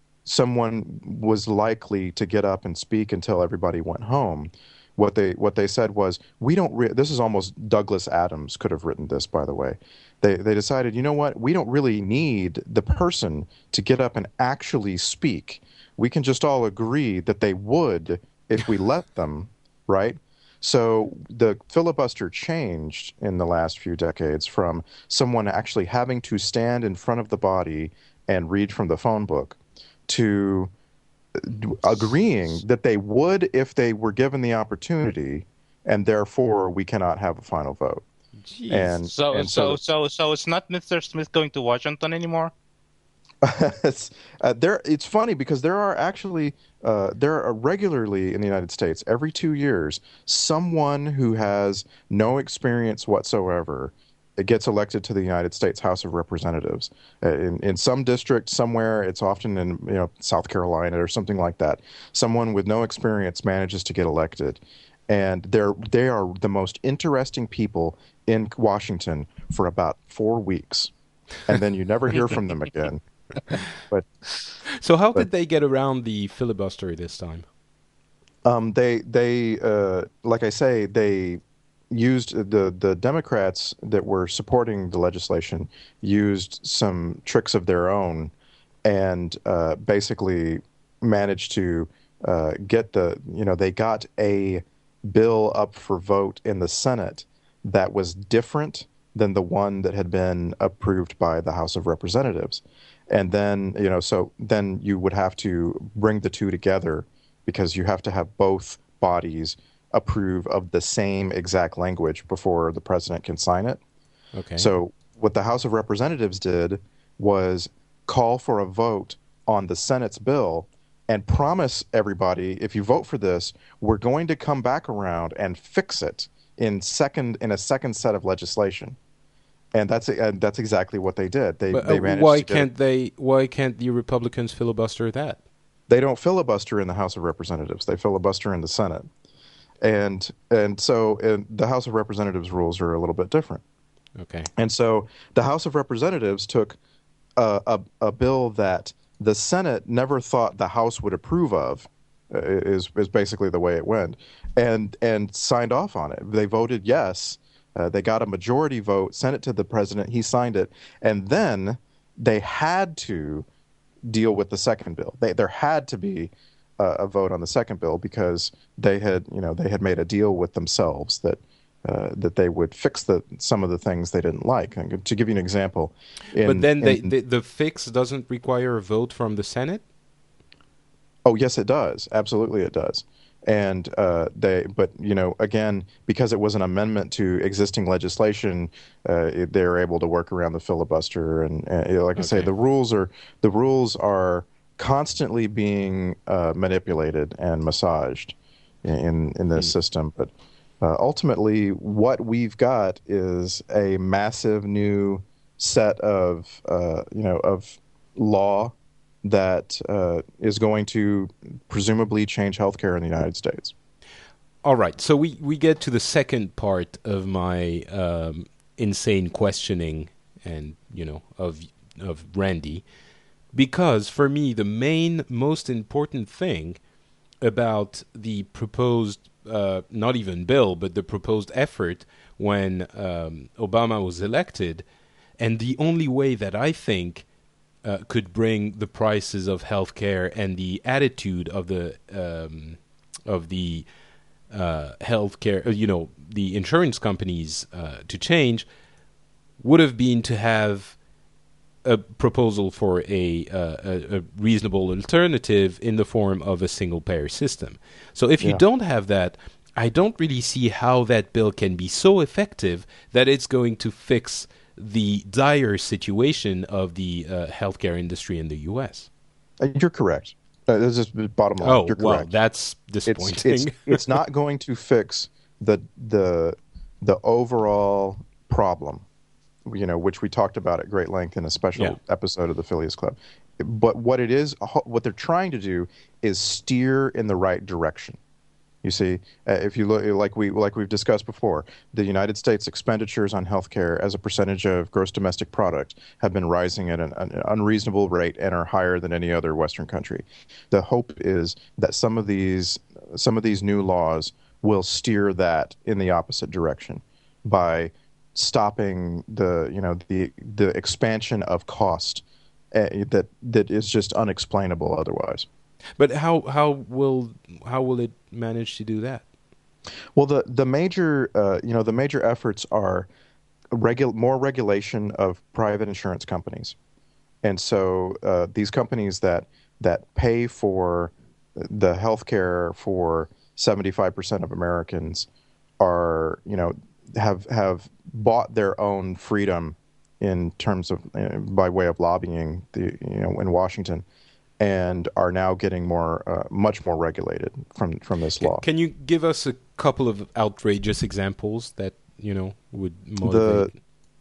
someone was likely to get up and speak until everybody went home. What they what they said was, we don't. Re- this is almost Douglas Adams could have written this, by the way. They they decided, you know what? We don't really need the person to get up and actually speak. We can just all agree that they would if we let them, right? So the filibuster changed in the last few decades from someone actually having to stand in front of the body and read from the phone book to agreeing that they would if they were given the opportunity, and therefore we cannot have a final vote. Jeez. And So, and so, so, so it's not Mister Smith going to Washington anymore? it's, uh, there, it's funny because there are actually uh, there are regularly in the United States every two years someone who has no experience whatsoever gets elected to the United States House of Representatives. Uh, in in some district somewhere, it's often in you know South Carolina or something like that. Someone with no experience manages to get elected, and they're they are the most interesting people in Washington for about four weeks, and then you never hear from them again. But so how but, did they get around the filibuster this time? Um, they they uh, like I say, they used the the Democrats that were supporting the legislation used some tricks of their own, and uh, basically managed to uh, get the you know they got a bill up for vote in the Senate that was different than the one that had been approved by the House of Representatives. And then, you know, so then you would have to bring the two together because you have to have both bodies approve of the same exact language before the president can sign it. Okay. So what the House of Representatives did was call for a vote on the Senate's bill and promise everybody, if you vote for this, we're going to come back around and fix it in second in a second set of legislation. And that's uh, that's exactly what they did. They but, uh, they managed why to get can't it. they? Why can't the Republicans filibuster that? They don't filibuster in the House of Representatives. They filibuster in the Senate. and and so and the House of Representatives rules are a little bit different. Okay. And so the House of Representatives took a, a, a bill that the Senate never thought the House would approve of, uh, is is basically the way it went, and and signed off on it. They voted yes. Uh, they got a majority vote, sent it to the president. He signed it, and then they had to deal with the second bill. They, there had to be uh, a vote on the second bill because they had, you know, they had made a deal with themselves that uh, that they would fix the some of the things they didn't like. And to give you an example, in, but then they, in, the, the fix doesn't require a vote from the Senate? Oh, yes, it does. Absolutely, it does. And uh, they, but you know, again, because it was an amendment to existing legislation, uh, it, they're able to work around the filibuster. And, and you know, like I say, Okay. the rules are the rules are constantly being uh, manipulated and massaged in in this Mm. system. But uh, ultimately, what we've got is a massive new set of uh, you know of law that uh, is going to presumably change healthcare in the United States. All right, so we, we get to the second part of my um, insane questioning and, you know, of of Randy, because for me the main, most important thing about the proposed, uh, not even bill, but the proposed effort when um, Obama was elected, and the only way that I think Uh, could bring the prices of healthcare and the attitude of the um, of the uh, healthcare, uh, you know, the insurance companies uh, to change, would have been to have a proposal for a, uh, a, a reasonable alternative in the form of a single-payer system. So if you Yeah. don't have that, I don't really see how that bill can be so effective that it's going to fix the dire situation of the uh, healthcare industry in the U S. Uh, You're correct. Uh, this is the bottom line. Oh, You're well, correct. that's It's, disappointing. it's, it's not going to fix the the the overall problem, you know, which we talked about at great length in a special Yeah. episode of the Phileas Club. But what it is, what they're trying to do is steer in the right direction. You see, uh, if you look, like we like we've discussed before, the United States expenditures on healthcare as a percentage of gross domestic product have been rising at an, an unreasonable rate and are higher than any other Western country. The hope is that some of these some of these new laws will steer that in the opposite direction by stopping the you know the the expansion of cost uh, that that is just unexplainable otherwise. But how how will how will it manage to do that? Well, the the major uh, you know the major efforts are regu- more regulation of private insurance companies, and so uh, these companies that that pay for the health care for seventy-five percent of Americans are you know have have bought their own freedom in terms of uh, by way of lobbying the you know in Washington, and are now getting more, uh, much more regulated from from this law. Can you give us a couple of outrageous examples that you know would The motivate?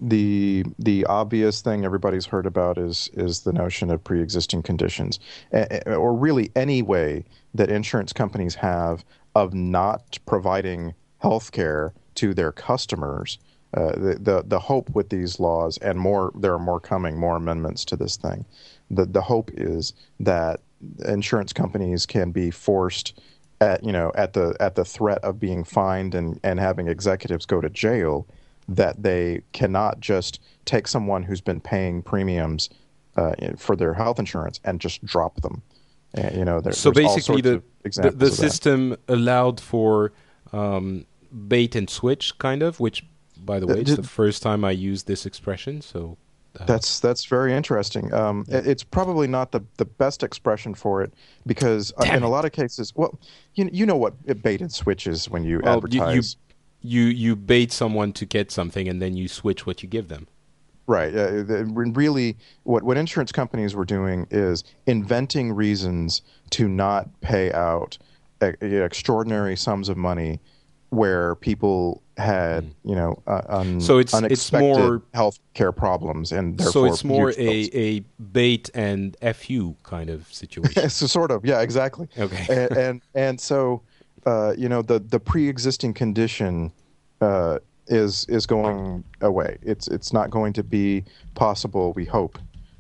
the the obvious thing everybody's heard about is is the notion of pre-existing conditions, a- or really any way that insurance companies have of not providing health care to their customers. Uh, the, the the hope with these laws, and more, there are more coming, more amendments to this thing. The the hope is that insurance companies can be forced at you know at the at the threat of being fined and, and having executives go to jail, that they cannot just take someone who's been paying premiums uh, for their health insurance and just drop them. Uh, you know, there, So there's all basically, sorts the of the, examples the of that. system allowed for um, bait and switch, kind of. Which, by the Uh, way, it's did- the first time I used this expression. So uh, That's that's very interesting. Um, it- It's probably not the, the best expression for it because uh, Damn in a it. lot of cases, well, you you know what bait and switch is when you well, you, you advertise. you you bait someone to get something, and then you switch what you give them. Right. Uh, the, really, what, what insurance companies were doing is inventing reasons to not pay out uh, extraordinary sums of money where people had, you know, uh, un, So it's- it's unexpected more- health care problems, and therefore So it's more huge bills. a, a bait and F U kind of situation. So sort of, yeah, exactly. Okay. and, and and so uh, you know, the the pre-existing condition uh, is is going away. It's it's not going to be possible, we hope,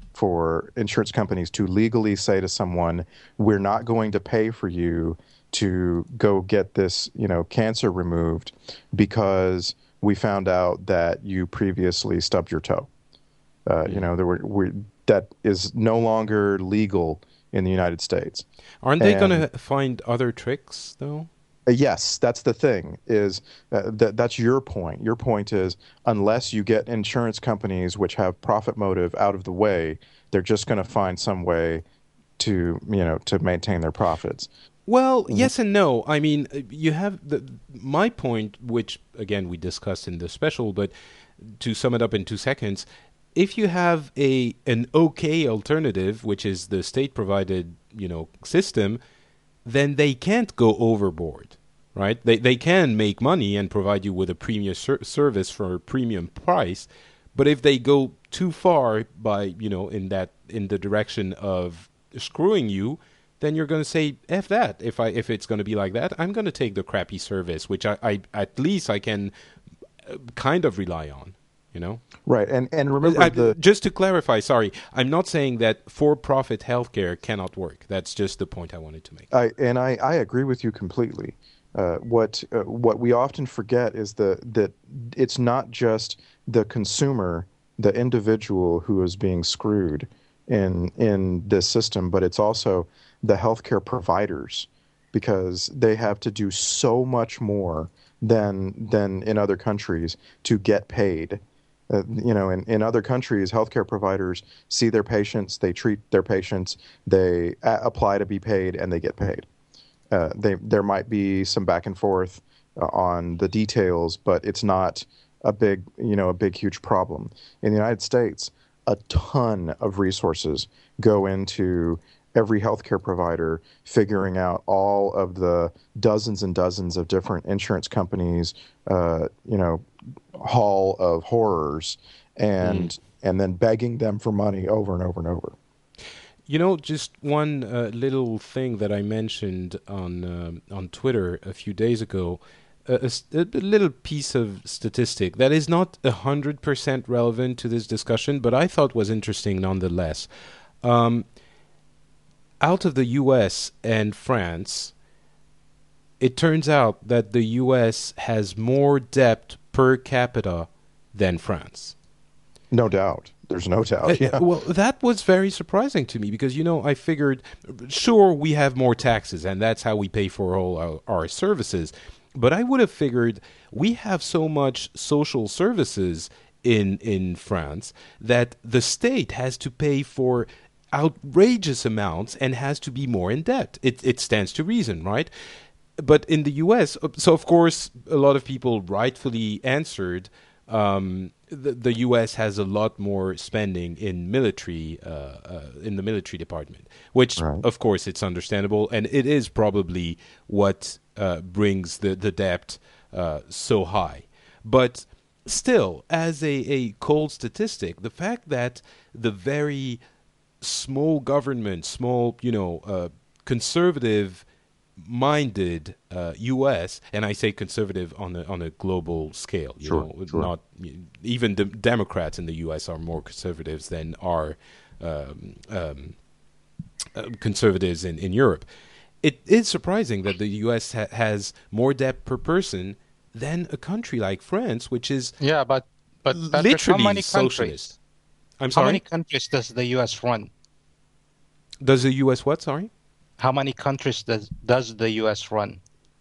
for insurance companies to legally say to someone, "We're not going to pay for you to go get this, you know, cancer removed because we found out that you previously stubbed your toe." Uh, you know, there were we, that is no longer legal in the United States. Aren't they And- going to find other tricks, though? Uh, Yes, that's the thing. Is uh, that that's your point? Your point is unless you get insurance companies which have profit motive out of the way, they're just going to find some way to you know to maintain their profits. Well, yes and no. I mean, uh, you have the my point, which again we discussed in the special, but to sum it up in two seconds, if you have a an okay alternative, which is the state-provided, you know, system, then they can't go overboard, right? They they can make money and provide you with a premium ser- service for a premium price, but if they go too far by, you know, in that in the direction of screwing you, then you're going to say F that. If I if it's going to be like that, I'm going to take the crappy service, which I, I at least I can uh, kind of rely on, you know? Right, and and remember I, the just to clarify, sorry, I'm not saying that for-profit healthcare cannot work. That's just the point I wanted to make. I and I, I agree with you completely. Uh, what uh, what we often forget is the that it's not just the consumer, the individual who is being screwed in in this system, but it's also the healthcare providers, because they have to do so much more than than in other countries to get paid. Uh, you know, in, in other countries, healthcare providers see their patients, they treat their patients, they a- apply to be paid, and they get paid. Uh, they, there might be some back and forth uh, on the details, but it's not a big, you know, a big, huge problem. In the United States, a ton of resources go into every healthcare provider figuring out all of the dozens and dozens of different insurance companies, uh, you know, hall of horrors, and mm. and then begging them for money over and over and over. You know, just one uh, little thing that I mentioned on um, on Twitter a few days ago, uh, a, a little piece of statistic that is not one hundred percent relevant to this discussion, but I thought was interesting nonetheless. Um, out of the U S and France, it turns out that the U S has more debt per capita than France. No doubt. There's no doubt. Yeah. Uh, well, that was very surprising to me because, you know, I figured, sure, we have more taxes and that's how we pay for all our, our services. But I would have figured we have so much social services in in France that the state has to pay for outrageous amounts and has to be more in debt. It it stands to reason, right? But in the U S, so of course, a lot of people rightfully answered, um, the, the U S has a lot more spending in military, uh, uh, in the military department, which, right. of course, it's understandable, and it is probably what uh, brings the the debt uh, so high. But still, as a, a cold statistic, the fact that the very small government, small, you know, uh, conservative minded uh, U S, and I say conservative on a on a global scale, you sure, know, sure. not even the Democrats in the U S are more conservatives than are um, um, uh, conservatives in, in Europe. It is surprising that the U S ha- has more debt per person than a country like France, which is yeah, but but Patrick, literally how many socialist. countries? I'm sorry. How many countries does the U S run? Does the U S what? Sorry. How many countries does does the U S run?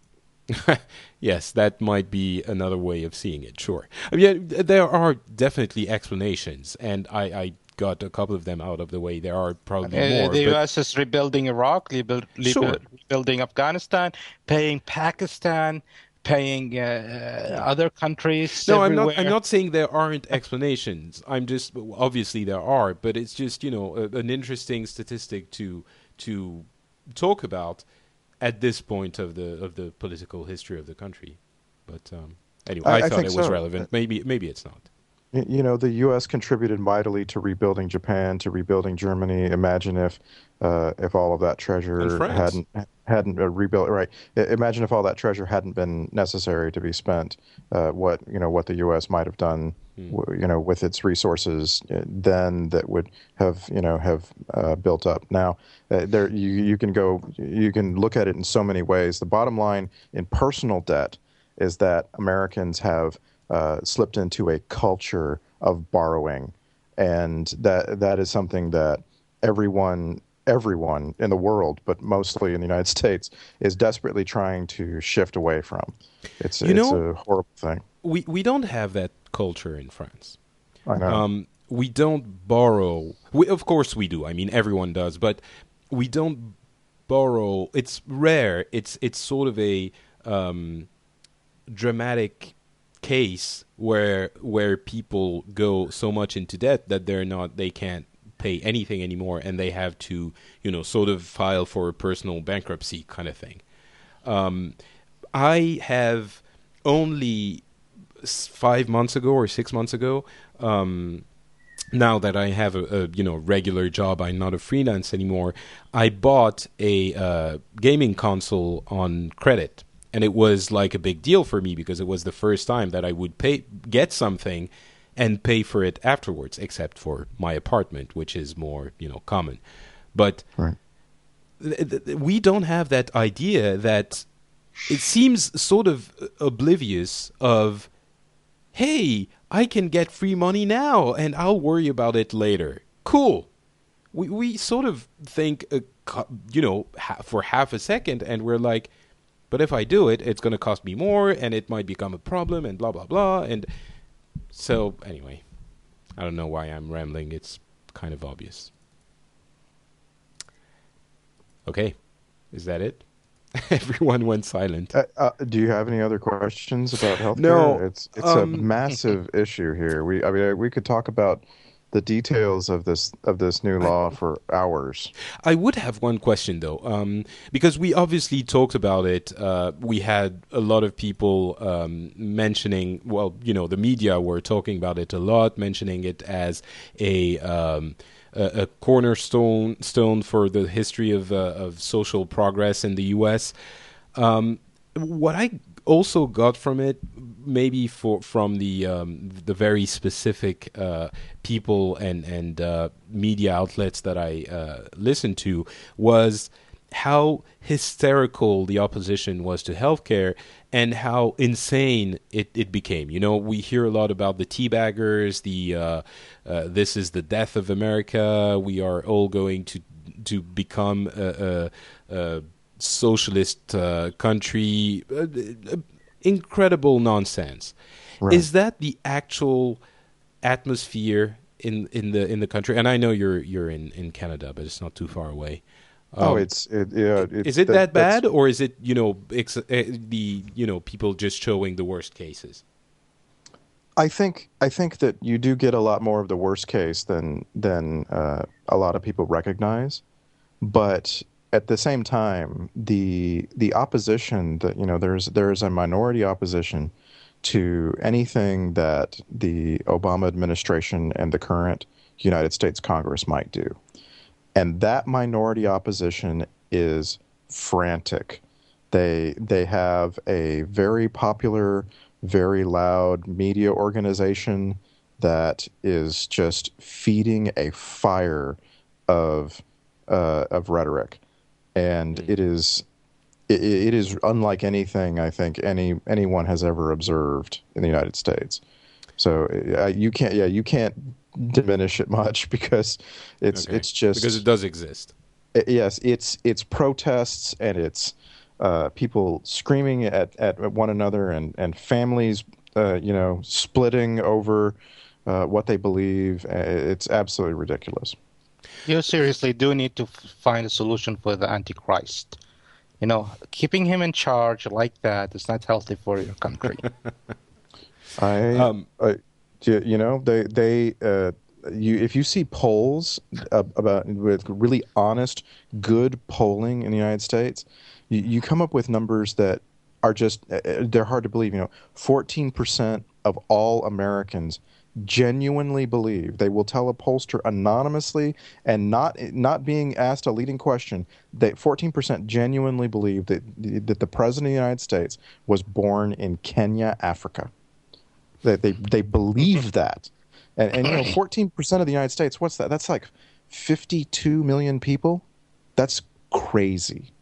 Yes, that might be another way of seeing it, sure. I mean, there are definitely explanations, and I, I got a couple of them out of the way. There are probably Uh, more. the but U S is rebuilding Iraq, rebuild, Sure. rebuilding Afghanistan, paying Pakistan, paying uh, other countries. No, I'm not. everywhere. I'm not saying there aren't explanations. I'm just obviously there are, but it's just, you know, a, an interesting statistic to to talk about at this point of the of the political history of the country. But um, anyway, I- I, I thought think it was so. relevant. Maybe maybe it's not. Y- You know, the U S contributed mightily to rebuilding Japan, to rebuilding Germany. Imagine if, uh, if all of that And treasure France. hadn't hadn't uh, rebuilt. Right. I- Imagine if all that treasure hadn't been necessary to be spent. Uh, what you know, what the U S might have done, Hmm. w- you know, with its resources uh, then that would have you know have uh, built up. Now, uh, there you you can go, you can look at it in so many ways. The bottom line in personal debt is that Americans have uh, slipped into a culture of borrowing, and that that is something that everyone everyone in the world, but mostly in the United States, is desperately trying to shift away from. It's You it's know, a horrible thing. we we don't have that culture in France. I know. Um, we don't borrow. We, of course, we do. I mean, everyone does, but we don't borrow. It's rare. It's it's sort of a um, dramatic case where where people go so much into debt that they're not they can't pay anything anymore, and they have to you know sort of file for a personal bankruptcy kind of thing. Um, I have only s- five months ago or six months ago. Um, now that I have a, a you know regular job, I'm not a freelance anymore. I bought a uh, gaming console on credit, and it was like a big deal for me because it was the first time that I would pay get something and pay for it afterwards, except for my apartment, which is more you know common. But Right. th- th- we don't have that idea that it seems sort of oblivious of, hey, I can get free money now and I'll worry about it later. Cool. We we sort of think, uh, co- you know, ha- for half a second, and we're like, but if I do it, it's going to cost me more, and it might become a problem, and blah blah blah. And so, anyway, I don't know why I'm rambling. It's kind of obvious. Okay, is that it? Everyone went silent. Uh, uh, do you have any other questions about healthcare? No, It's it's um, a massive issue here. We I mean we could talk about the details of this of this new law for hours. I would have one question though, um, because we obviously talked about it. Uh, we had a lot of people um, mentioning, well, you know, the media were talking about it a lot, mentioning it as a um, a, a cornerstone stone for the history of uh, of social progress in the U S. Um, what I also got from it, maybe for from the um, the very specific uh, people and and uh, media outlets that I uh, listened to, was how hysterical the opposition was to healthcare and how insane it, it became. You know, we hear a lot about the teabaggers, the uh, uh, this is the death of America. We are all going to to become a, a, a socialist uh, country. Uh, uh, incredible nonsense. Right. Is that the actual atmosphere in, in the in the country? And I know you're you're in, in Canada, but it's not too far away. oh, Um, it's it, yeah. It's, is it that, that's- bad, or is it you know ex- uh, the you know people just showing the worst cases? I think I think that you do get a lot more of the worst case than than uh, a lot of people recognize, but at the same time, the the opposition that you know there's there's a minority opposition to anything that the Obama administration and the current United States Congress might do, and that minority opposition is frantic. They they have a very popular, very loud media organization that is just feeding a fire of uh, of rhetoric, and it is it, it is unlike anything I think any anyone has ever observed in the United States. So uh, you can't yeah you can't diminish it much because it's Okay. it's just because it does exist. I- yes, it's it's protests and it's uh, people screaming at, at one another and and families uh, you know splitting over uh, what they believe. Uh, It's absolutely ridiculous. You seriously do need to f- find a solution for the Antichrist. You know, keeping him in charge like that is not healthy for your country. I, Um, I you you know they they uh, you if you see polls uh, about with really honest, good polling in the United States, you, you come up with numbers that are just uh, they're hard to believe. You know, fourteen percent of all Americans genuinely believe, they will tell a pollster anonymously and not not being asked a leading question, that fourteen percent genuinely believe that that the president of the United States was born in Kenya, Africa. That they, they believe that. And, and you know, fourteen percent of the United States, what's that? That's like fifty-two million people. That's crazy.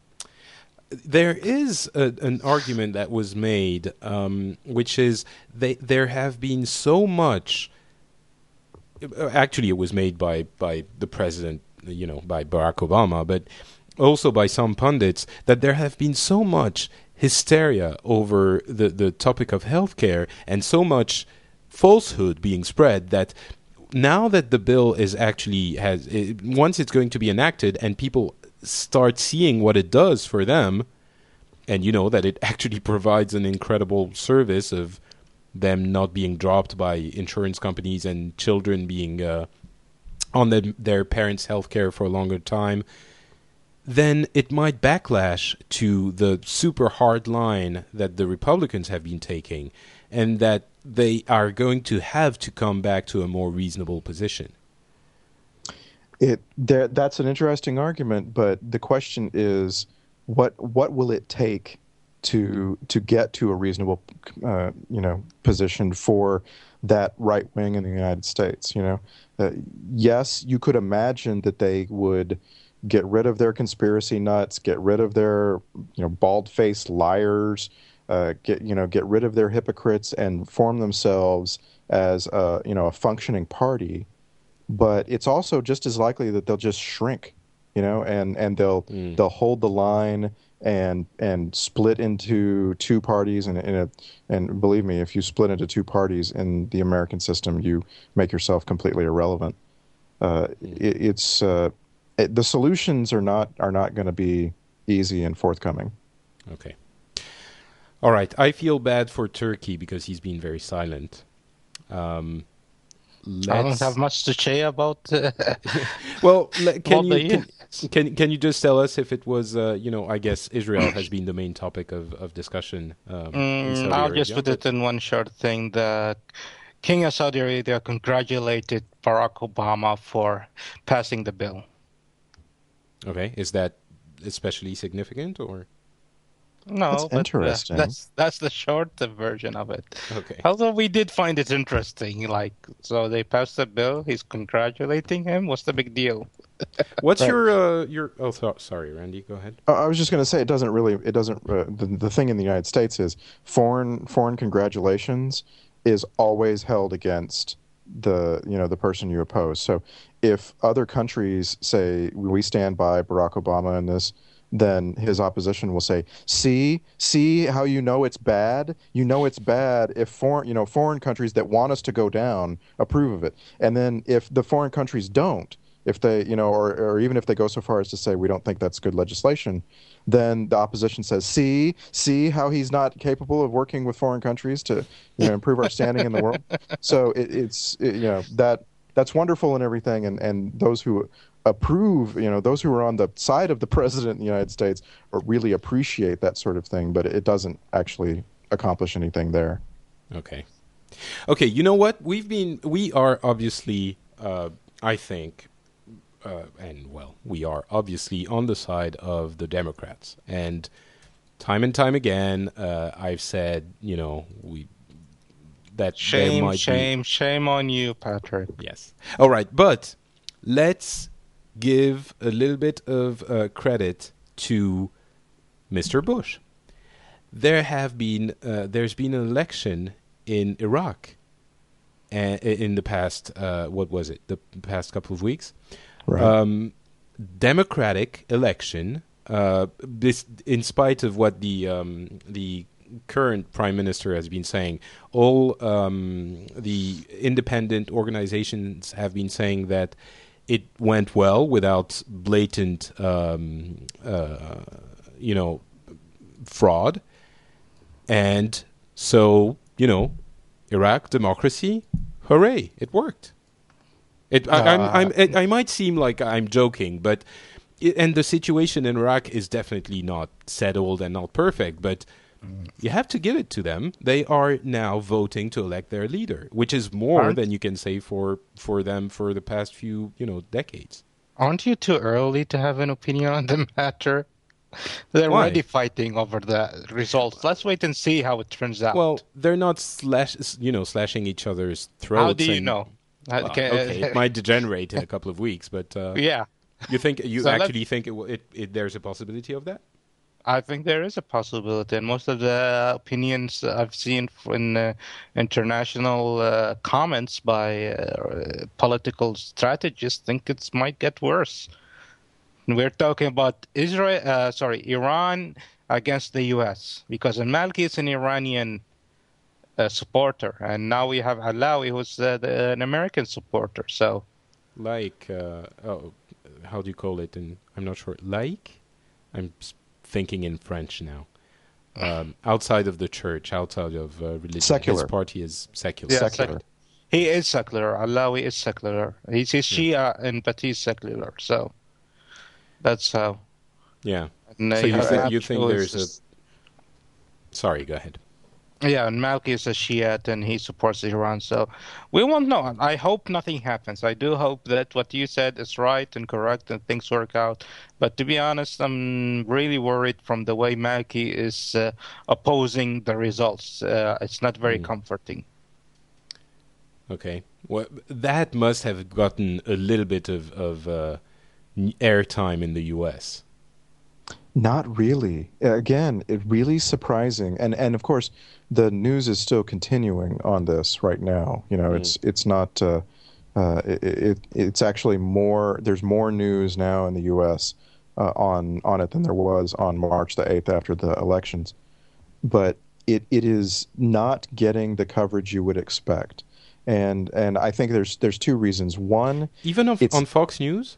There is a, an argument that was made, um, which is they, there have been so much. Actually, it was made by, by the president, you know, by Barack Obama, but also by some pundits, that there have been so much hysteria over the, the topic of healthcare and so much falsehood being spread that now that the bill is actually has it, once it's going to be enacted and people start seeing what it does for them, and you know that it actually provides an incredible service of them not being dropped by insurance companies and children being uh, on the, their parents' health care for a longer time, then it might backlash to the super hard line that the Republicans have been taking, and that they are going to have to come back to a more reasonable position. It there, that's an interesting argument, but the question is, what what will it take to to get to a reasonable, uh, you know, position for that right wing in the United States? You know, uh, yes, you could imagine that they would get rid of their conspiracy nuts, get rid of their, you know, bald-faced liars, uh, get you know get rid of their hypocrites, and form themselves as a, you know a functioning party. But it's also just as likely that they'll just shrink, you know, and, and they'll mm. they'll hold the line and and split into two parties. And in a, and believe me, if you split into two parties in the American system, you make yourself completely irrelevant. Uh, it, it's uh, it, the solutions are not are not going to be easy and forthcoming. Okay. All right. I feel bad for Turkey because he's been very silent. Um, Let's... I don't have much to say about. Uh, well, can you can, can can you just tell us if it was, uh, you know, I guess Israel has been the main topic of of discussion. Um, mm, I'll just put it in one short thing. The King of Saudi Arabia congratulated Barack Obama for passing the bill. Okay, is that especially significant, or? No, that's but interesting. Uh, that's that's the short version of it. Okay. Although we did find it interesting, like so they passed the bill. He's congratulating him. What's the big deal? What's right. your uh, your? Oh, th- sorry, Randy. Go ahead. I was just going to say it doesn't really. It doesn't. Uh, the the thing in the United States is foreign foreign congratulations is always held against the you know the person you oppose. So if other countries say we stand by Barack Obama in this, then his opposition will say, see, see how you know it's bad? You know it's bad if foreign, you know, foreign countries that want us to go down approve of it. And then if the foreign countries don't, if they, you know, or, or even if they go so far as to say we don't think that's good legislation, then the opposition says, see, see how he's not capable of working with foreign countries to, you know, improve our standing in the world. So it, it's, it, you know, that that's wonderful and everything. And, and those who approve, you know, those who are on the side of the president in the United States really appreciate that sort of thing, but it doesn't actually accomplish anything there. Okay. Okay, you know what? We've been, we are obviously, uh, I think, uh, and well, we are obviously on the side of the Democrats. And time and time again, uh, I've said, you know, we, that shame, there might shame, be... shame on you, Patrick. Yes. All right, but let's give a little bit of uh, credit to Mister Bush. There have been uh, there's been an election in Iraq, uh, in the past uh, what was it the past couple of weeks, right. um, Democratic election. Uh, this, in spite of what the um, the current prime minister has been saying, all um, the independent organizations have been saying that it went well without blatant, um, uh, you know, fraud. And so, you know, Iraq, democracy, hooray, it worked. It, I, I'm, I'm, it, I might seem like I'm joking, but, it, and the situation in Iraq is definitely not settled and not perfect, but You have to give it to them. They are now voting to elect their leader, which is more Aren't- than you can say for, for them for the past few, you know, decades. Aren't you too early to have an opinion on the matter? They're Why? already fighting over the results. Let's wait and see how it turns out. Well, they're not slash, you know, slashing each other's throats. how do you and- know? Well, okay, it might degenerate in a couple of weeks, but uh, Yeah, you think you So let's- actually think it, will- it, it there's a possibility of that? I think there is a possibility, and most of the opinions I've seen in uh, international uh, comments by uh, political strategists think it might get worse. We're talking about Israel, uh, sorry, Iran against the U S because Malki is an Iranian uh, supporter, and now we have Alawi, who's uh, the, an American supporter. So, Like, uh, oh, how do you call it? In I'm not sure. Like, I'm s- thinking in French now. Um, outside of the church, outside of uh, religion, Secular. his party is secular. Yeah, Secular. sec- he is secular. Alawi is secular. He's, he's Shia, and but he's secular. So that's how. Yeah. And, uh, So you have think you Abdu think is there's a? just- Sorry, go ahead. Yeah, and Malki is a Shiite and he supports Iran. So we won't know. I hope nothing happens. I do hope that what you said is right and correct and things work out. But to be honest, I'm really worried from the way Malki is uh, opposing the results. Uh, it's not very Mm. comforting. Okay. Well, that must have gotten a little bit of of uh, n- airtime in the U S. Not really. Again, it really surprising, and and of course, the news is still continuing on this right now. You know, Mm. it's it's not. Uh, uh, it, it it's actually more. There's more news now in the U S uh, on on it than there was on March the eighth after the elections, but it it is not getting the coverage you would expect, and and I think there's there's two reasons. One, Even on, It's- on Fox News.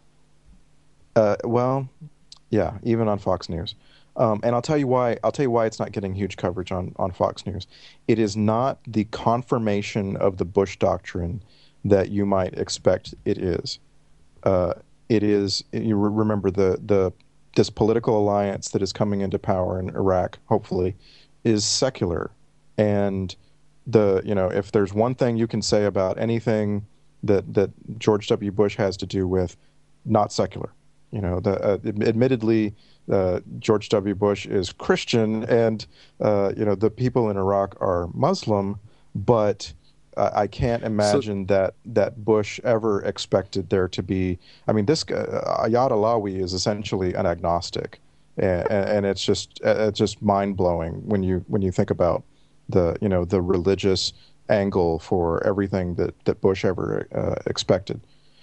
Uh, well, yeah, even on Fox News. Um, and I'll tell you why. I'll tell you why it's not getting huge coverage on, on Fox News. It is not the confirmation of the Bush doctrine that you might expect it is. Uh, it is. You re- remember the the this political alliance that is coming into power in Iraq, hopefully, is secular, and the you know if there's one thing you can say about anything that that George W. Bush has to do with, not secular. You know, the, uh, admittedly, uh, George W. Bush is Christian, and uh, you know the people in Iraq are Muslim, but uh, I can't imagine that that Bush ever expected there to be. I mean, this guy, uh, Ayad Alawi is essentially an agnostic, and, and it's just it's just mind blowing when you when you think about the you know the religious angle for everything that that Bush ever uh, expected.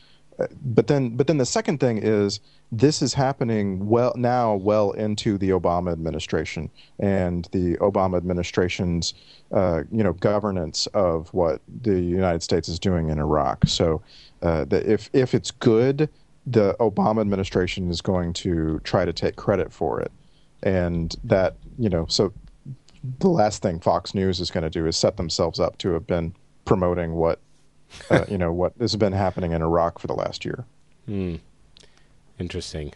But then, but then the second thing is this is happening well now, well into the Obama administration and the Obama administration's, uh, you know, governance of what the United States is doing in Iraq. So, uh, the, if if it's good, the Obama administration is going to try to take credit for it, and that you know, so the last thing Fox News is going to do is set themselves up to have been promoting what. Uh, you know what has been happening in Iraq for the last year. Hmm. Interesting.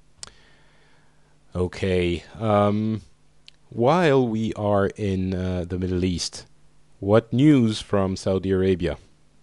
Okay. Um, while we are in uh, the Middle East, what news from Saudi Arabia?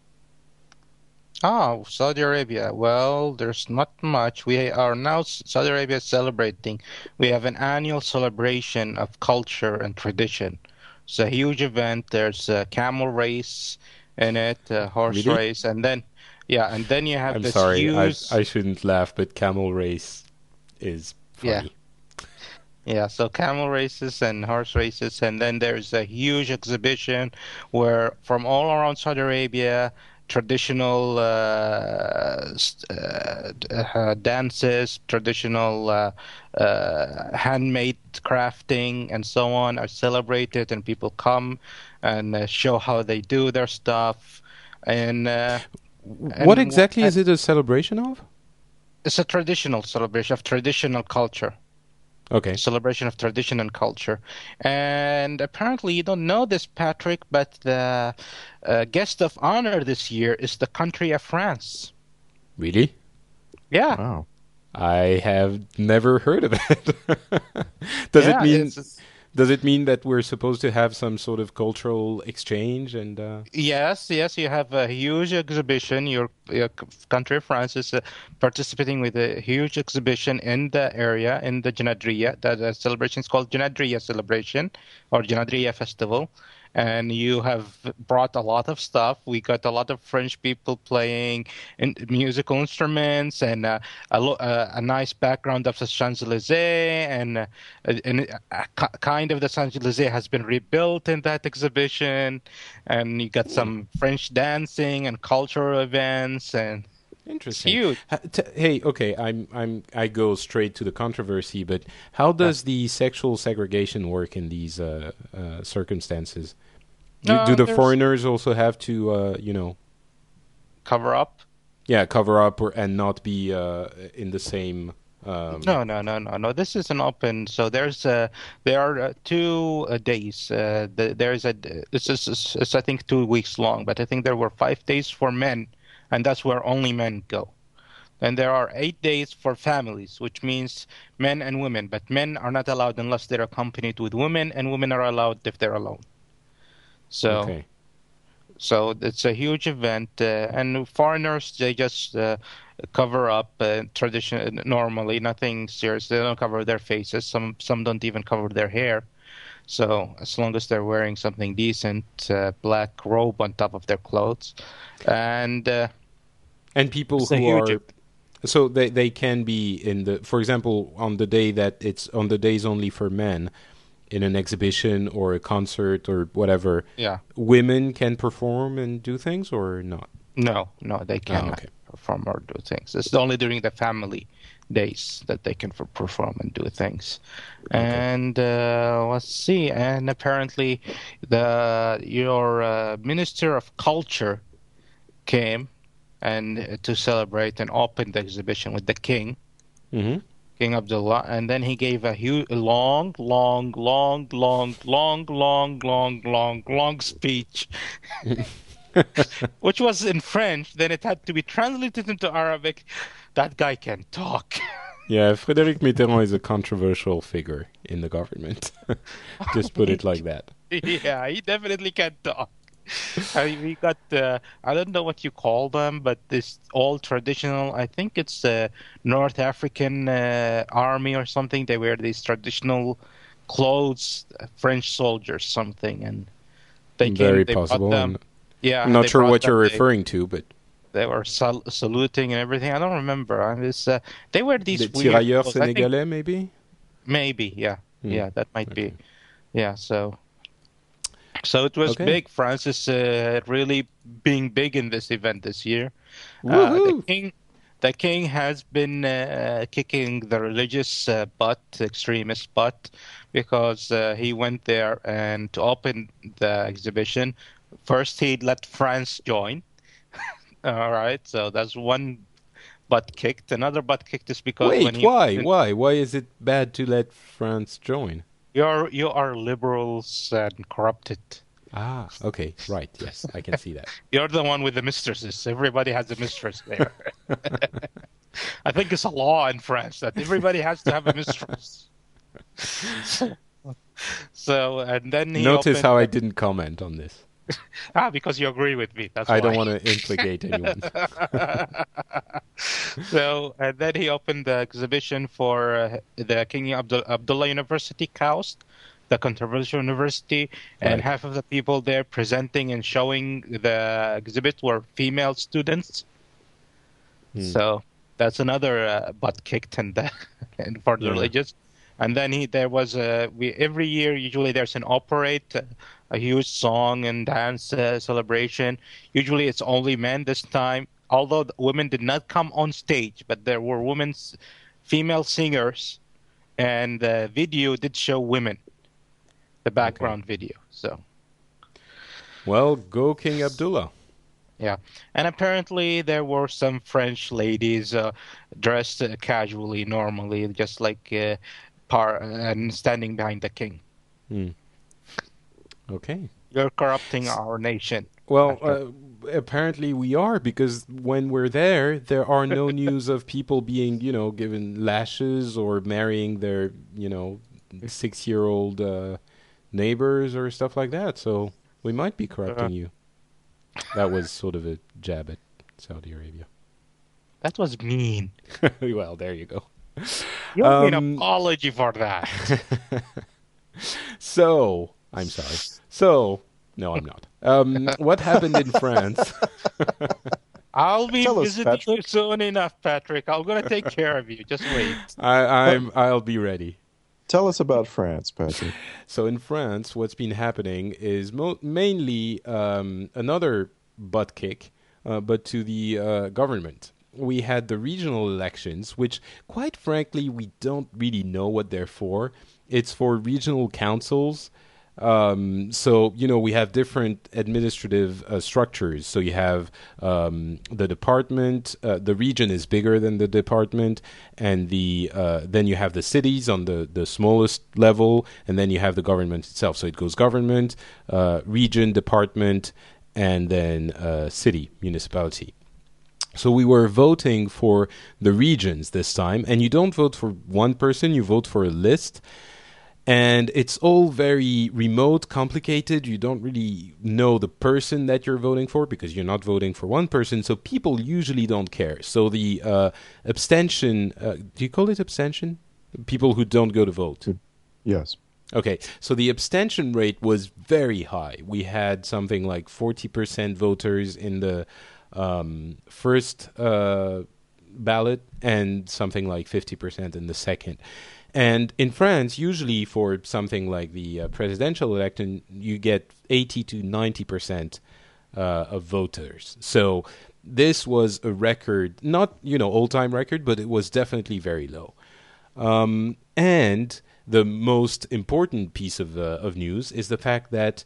Oh, Saudi Arabia. Well, there's not much. We are now, Saudi Arabia is celebrating. We have an annual celebration of culture and tradition. It's a huge event. There's a camel race in it, a horse Really? race, and then, yeah, and then you have I'm this sorry, I huge, I shouldn't laugh, but camel race is Yeah. funny. yeah, so camel races and horse races, and then there's a huge exhibition where from all around Saudi Arabia, traditional uh, s- uh, d- uh, dances, traditional uh, uh, handmade crafting, and so on are celebrated, and people come and uh, show how they do their stuff. And, uh, What and exactly wh- is it a celebration of? it's a traditional celebration of traditional culture. Okay. Celebration of tradition and culture. And apparently, you don't know this, Patrick, but the uh, guest of honor this year is the country of France. Really? Yeah. Wow. I have never heard of it. Does Yeah, it mean it's- Does it mean that we're supposed to have some sort of cultural exchange? And uh... Yes, yes, you have a huge exhibition. Your, your country, France, is uh, participating with a huge exhibition in the area, in the Janadriya. The, the celebration is called Janadriya Celebration or Janadriya Festival. And you have brought a lot of stuff. We got a lot of French people playing in musical instruments and uh, a, lo- uh, a nice background of the Champs-Élysées. And, uh, and uh, kind of the Champs-Élysées has been rebuilt in that exhibition. And you got some French dancing and cultural events. And Interesting. It's huge. Ha- t- hey, okay, I'm I'm I go straight to the controversy, but how does the sexual segregation work in these uh, uh, circumstances? Do, Uh, do the there's- foreigners also have to, uh, you know, Cover up? yeah, cover up or, and not be uh, in the same? Um, No, no, no, no, no. This is an open. So there's uh, there are uh, two uh, days. Uh, the, there's a. This is it's, it's I think two weeks long, but I think there were five days for men, and that's where only men go. And there are eight days for families, which means men and women. But men are not allowed unless they're accompanied with women, and women are allowed if they're alone. So. Okay. So it's a huge event, uh, and foreigners they just uh, cover up uh, tradition normally, nothing serious. They don't cover their faces. Some some don't even cover their hair. So as long as they're wearing something decent, uh, black robe on top of their clothes, and uh, And people It's a who huge are event. so they they can be in the, for example, on the day that it's on the days only for men, in an exhibition or a concert or whatever, yeah, women can perform and do things or not? no, no, they cannot okay. perform or do things. It's only during the family days that they can f- perform and do things. And uh, let's see. And apparently, the your uh, minister of culture came and uh, to celebrate and open the exhibition with the king, Mm-hmm. King Abdullah, and then he gave a huge, long, long, long, long, long, long, long, long, long speech, which was in French. Then it had to be translated into Arabic. That guy can talk. Yeah, Frédéric Mitterrand is a controversial figure in the government. Just put it like that. Yeah, he definitely can talk. Uh, we got, uh, I don't know what you call them, but this all traditional, I think it's uh, North African uh, army or something. They wear these traditional clothes, uh, French soldiers, something. And they came, Very they brought possible. them. I'm Yeah, I'm not they sure brought what them, you're they- referring to, but They were sal- saluting and everything. I don't remember. I was, uh, they wear these the weird tirailleurs clothes. I think- sénégalais, maybe? Maybe, yeah, Hmm. yeah, that might Okay. be, yeah. So, so it was Okay. big. France is uh, really being big in this event this year. Uh, the Woohoo! king, the king has been uh, kicking the religious uh, butt, extremist butt, because uh, he went there and to open the exhibition. First, he let France join. All right, so that's one butt kicked. Another butt kicked is because when Wait, he why? Why? Why is it bad to let France join? You're you are liberals and corrupted. Ah, okay, right. Yes, I can see that. You're the one with the mistresses. Everybody has a mistress there. I think it's a law in France that everybody has to have a mistress. So and then he Notice opened, how I didn't comment on this. ah because you agree with me. That's I why. don't want to implicate anyone. So and then he opened the exhibition for uh, the King Abdul- Abdullah University, KAUST, the controversial university, and Right. half of the people there presenting and showing the exhibit were female students. Hmm. So that's another uh, butt kicked in the and for the Yeah. religious. And then he there was a we every year usually there's an operate, uh, a huge song and dance uh, celebration. Usually it's only men this time, although the women did not come on stage, but there were women, female singers, and the video did show women, the background video. So. Well, go King Abdullah. Yeah, and apparently there were some French ladies uh, dressed uh, casually, normally, just like uh, par and standing behind the king. Hmm. Okay. You're corrupting our nation. Well, uh, apparently we are, because when we're there, there are no news of people being, you know, given lashes or marrying their, you know, six-year-old uh, neighbors or stuff like that. So we might be corrupting you. That was sort of a jab at Saudi Arabia. That was mean. Well, there you go. You owe me Um, an apology for that. So, I'm sorry. So, no, I'm not. Um, what happened in France? I'll be Tell us, visiting you Patrick. soon enough, Patrick. I'm gonna take care of you. Just wait. I, I'm, I'll be ready. Tell us about France, Patrick. So in France, what's been happening is mo- mainly um, another butt kick, uh, but to the uh, government. We had the regional elections, which, quite frankly, we don't really know what they're for. It's for regional councils. Um, so, you know, we have different administrative uh, structures. So you have um, the department, uh, the region is bigger than the department, and the uh, then you have the cities on the, the smallest level, and then you have the government itself. So it goes government, uh, region, department, and then uh, city, municipality. So we were voting for the regions this time, and you don't vote for one person, you vote for a list. And it's all very remote, complicated. You don't really know the person that you're voting for because you're not voting for one person. So people usually don't care. So the uh, abstention, uh, do you call it abstention? People who don't go to vote. Yes. Okay, so the abstention rate was very high. We had something like forty percent voters in the um, first uh, ballot and something like fifty percent in the second. And in France, usually for something like the uh, presidential election, you get eighty to ninety percent uh, of voters. So this was a record, not, you know, all-time record, but it was definitely very low. Um, and the most important piece of, uh, of news is the fact that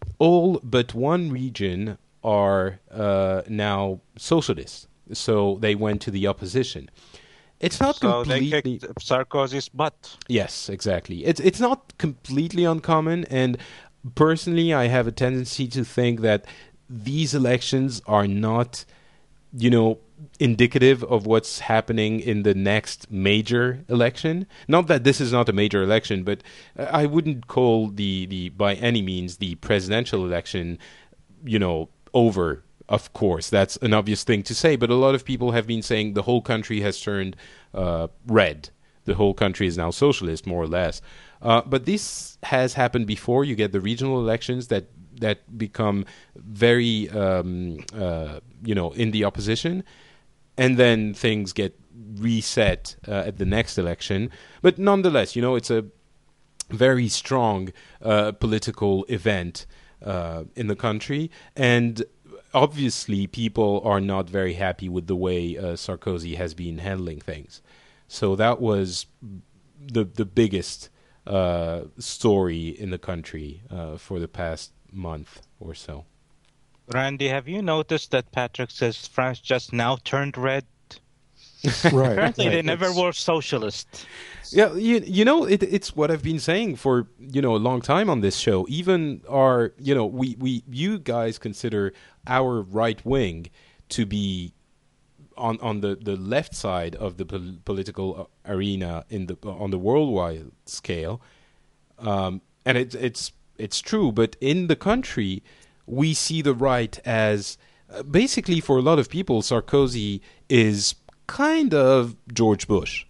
all but one region are uh, now socialist. So they went to the opposition. It's not So completely... they kicked Sarkozy's butt. Yes, exactly. It's it's not completely uncommon, and personally, I have a tendency to think that these elections are not, you know, indicative of what's happening in the next major election. Not that this is not a major election, but I wouldn't call the, the by any means the presidential election, you know, over. Of course, that's an obvious thing to say, but a lot of people have been saying the whole country has turned uh, red. The whole country is now socialist, more or less. Uh, but this has happened before. You get the regional elections that that become very, um, uh, you know, in the opposition, and then things get reset uh, at the next election. But nonetheless, you know, it's a very strong uh, political event uh, in the country, and obviously, people are not very happy with the way uh, Sarkozy has been handling things. So that was the the biggest uh, story in the country uh, for the past month or so. Randy, have you noticed that Patrick says France just now turned red? Right. Apparently, right. they never It's- were socialist. Yeah, you, you know, it, it's what I've been saying for, you know, a long time on this show. Even our, you know, we, we you guys consider our right wing to be on on the, the left side of the pol- political arena in the on the worldwide scale, um, and it's it's it's true. But in the country, we see the right as uh, basically for a lot of people, Sarkozy is kind of George Bush.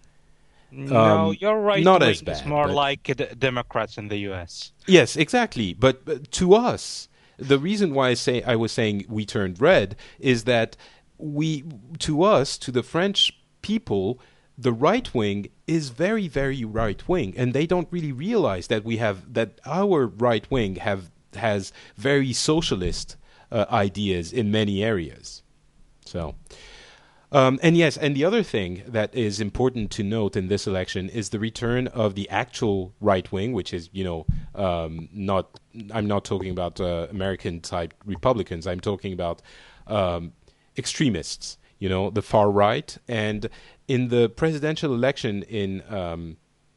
No, Um, you're right. not wing as bad, is more but- like the Democrats in the U S. Yes, exactly. But, but to us, the reason why I say I was saying we turned red is that we, to us, to the French people, the right wing is very, very right wing, and they don't really realize that we have that our right wing have has very socialist uh, ideas in many areas. So. Um, and yes, and the other thing that is important to note in this election is the return of the actual right wing, which is, you know, um, not. I'm not talking about uh, American type Republicans. I'm talking about um, extremists. You know, the far right. And in the presidential election in, um,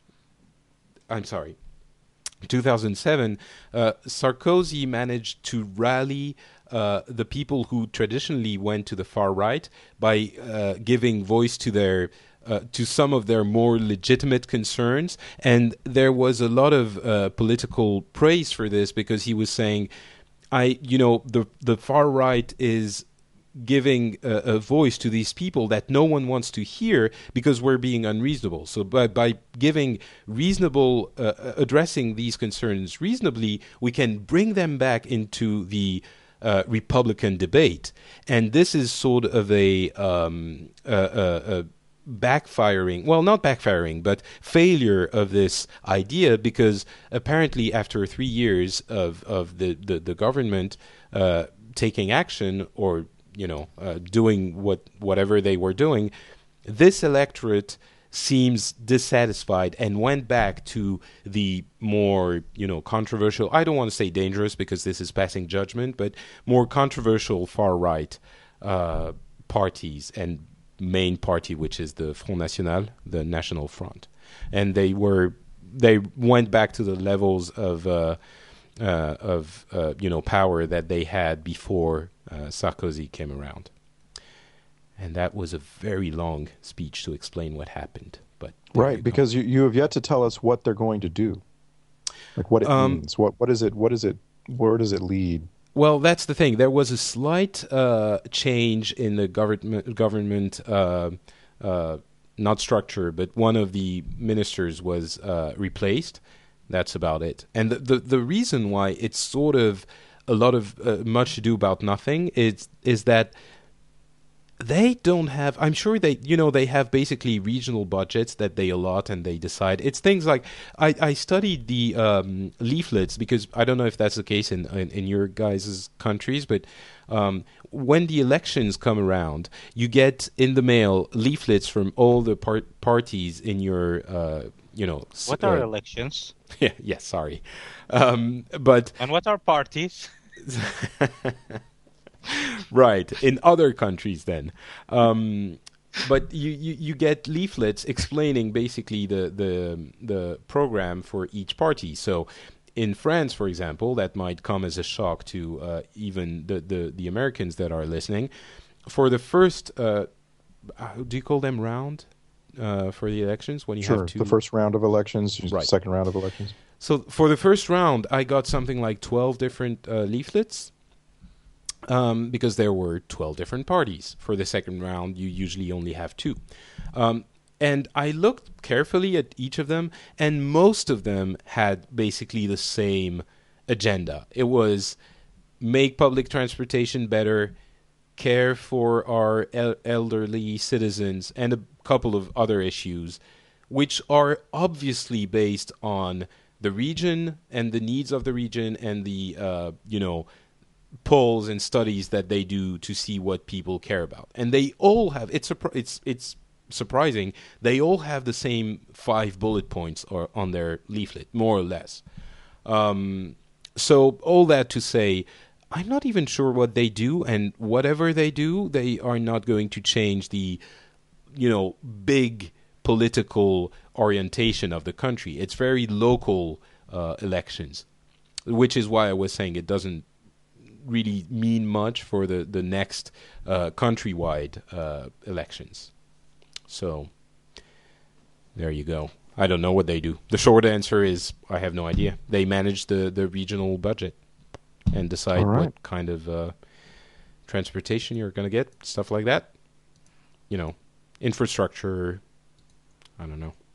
I'm sorry, two thousand seven, uh, Sarkozy managed to rally uh, the people who traditionally went to the far right by uh, giving voice to their uh, to some of their more legitimate concerns. And there was a lot of uh, political praise for this, because he was saying, I, you know, the the far right is giving a, a voice to these people that no one wants to hear because we're being unreasonable. So by, by giving reasonable, uh, addressing these concerns reasonably, we can bring them back into the uh, Republican debate. And this is sort of a, um, a, a, a backfiring, well, not backfiring, but failure of this idea, because apparently after three years of, of the, the, the government uh, taking action, or you know, uh, doing what whatever they were doing, this electorate seems dissatisfied and went back to the more, you know, controversial, I don't want to say dangerous because this is passing judgment, but more controversial far-right uh, parties, and main party, which is the Front National, the National Front. And they were, they went back to the levels of, uh, uh, of uh, you know, power that they had before Uh, Sarkozy came around. And that was a very long speech to explain what happened. But right, because you, you have yet to tell us what they're going to do, like what it um, means. What what is it? What is it? Where does it lead? Well, that's the thing. There was a slight uh, change in the government government uh, uh, not structure, but one of the ministers was uh, replaced. That's about it. And the, the the reason why it's sort of a lot of uh, much ado about nothing is is that they don't have, I'm sure they, you know, they have basically regional budgets that they allot and they decide. It's things like, I, I studied the um, leaflets, because I don't know if that's the case in, in, in your guys' countries, but um, when the elections come around, you get in the mail leaflets from all the par- parties in your, uh, you know. What are uh, elections? Yeah, yeah, sorry. Um, but And what are parties? Right, in other countries then. Um, but you, you, you get leaflets explaining basically the, the the program for each party. So in France, for example, that might come as a shock to uh, even the, the, the Americans that are listening. For the first, uh, do you call them round uh, for the elections? When you sure, have to... the first round of elections, right. Second round of elections. So for the first round, I got something like twelve different uh, leaflets. Um, because there were twelve different parties. For the second round, you usually only have two. Um, and I looked carefully at each of them, and most of them had basically the same agenda. It was make public transportation better, care for our el- elderly citizens, and a couple of other issues, which are obviously based on the region and the needs of the region and the, uh, you know, polls and studies that they do to see what people care about. And they all have, it's it's it's surprising, they all have the same five bullet points or on their leaflet, more or less. Um, so all that to say, I'm not even sure what they do, and whatever they do, they are not going to change the, you know, big political orientation of the country. It's very local uh, elections, which is why I was saying it doesn't really mean much for the the next uh, countrywide uh, elections. So there you go. I don't know what they do. The short answer is I have no idea. They manage the, the regional budget and decide right. what kind of uh, transportation you're going to get, stuff like that. You know, infrastructure. I don't know.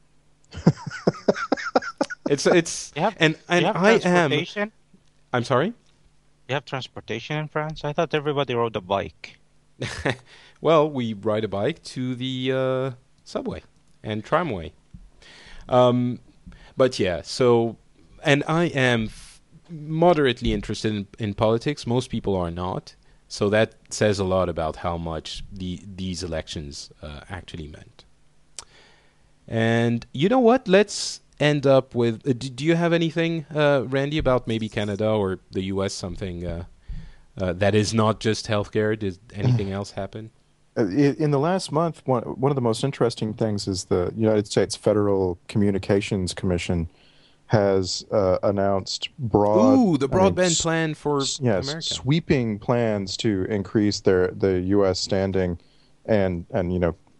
it's it's have, and and I am. I'm sorry. You have transportation in France? I thought everybody rode a bike. Well, we ride a bike to the uh, subway and tramway. Um, but yeah, so, and I am f- moderately interested in, in politics. Most people are not. So that says a lot about how much the these elections uh, actually meant. And you know what? Let's end up with... Uh, do, do you have anything, uh, Randy, about maybe Canada or the U S, something uh, uh, that is not just healthcare? Did anything else happen? In the last month, one, one of the most interesting things is the United States Federal Communications Commission has uh, announced broad... Ooh, the broadband I mean, plan for s- yes, America. sweeping plans to increase their the U S standing and, and you know,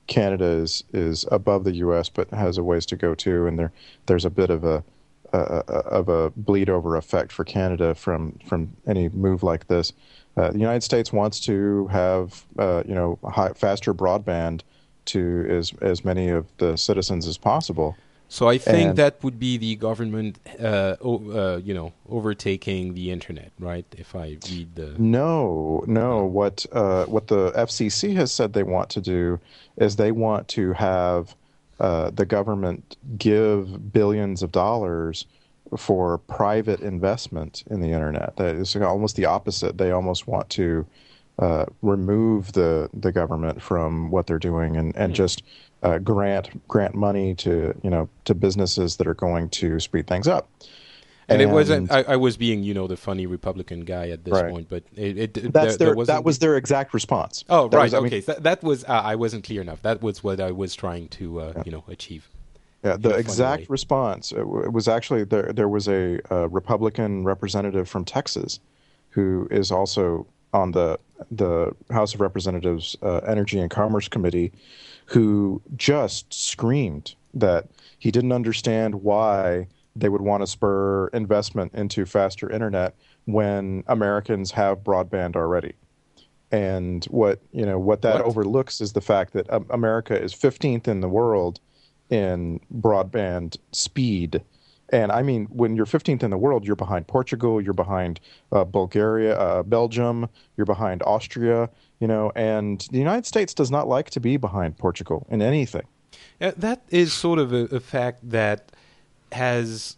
Canada is is above the U S but has a ways to go too, and there there's a bit of a, a, a of a bleed over effect for Canada from from any move like this. Uh, the United States wants to have uh, you know high, faster broadband to as as many of the citizens as possible. So I think And- that would be the government, uh, o- uh, you know, overtaking the internet, right? If I read the No, no. What uh, what the F C C has said they want to do is they want to have uh, the government give billions of dollars for private investment in the internet. That is almost the opposite. They almost want to uh, remove the the government from what they're doing and and just uh, grant grant money to you know to businesses that are going to speed things up. And, it wasn't. I, I was being, you know, the funny Republican guy at this Right. point, but it. it That's there, there their wasn't that was the- their exact response. Oh, That right. was- I mean, okay, that, that was. Uh, I wasn't clear enough. That was what I was trying to, uh, you know, achieve. Yeah, in the a funny exact way. response it w- it was actually there. There was a, uh Republican representative from Texas, who is also on the the House of Representatives uh, Energy and Commerce Committee, who just screamed that he didn't understand why they would want to spur investment into faster internet when Americans have broadband already. And what you know what that What? overlooks is the fact that um, America is fifteenth in the world in broadband speed. And I mean, when you're fifteenth in the world, you're behind Portugal, you're behind uh, Bulgaria, uh, Belgium, you're behind Austria, you know, and the United States does not like to be behind Portugal in anything. Uh, that is sort of a, a fact that has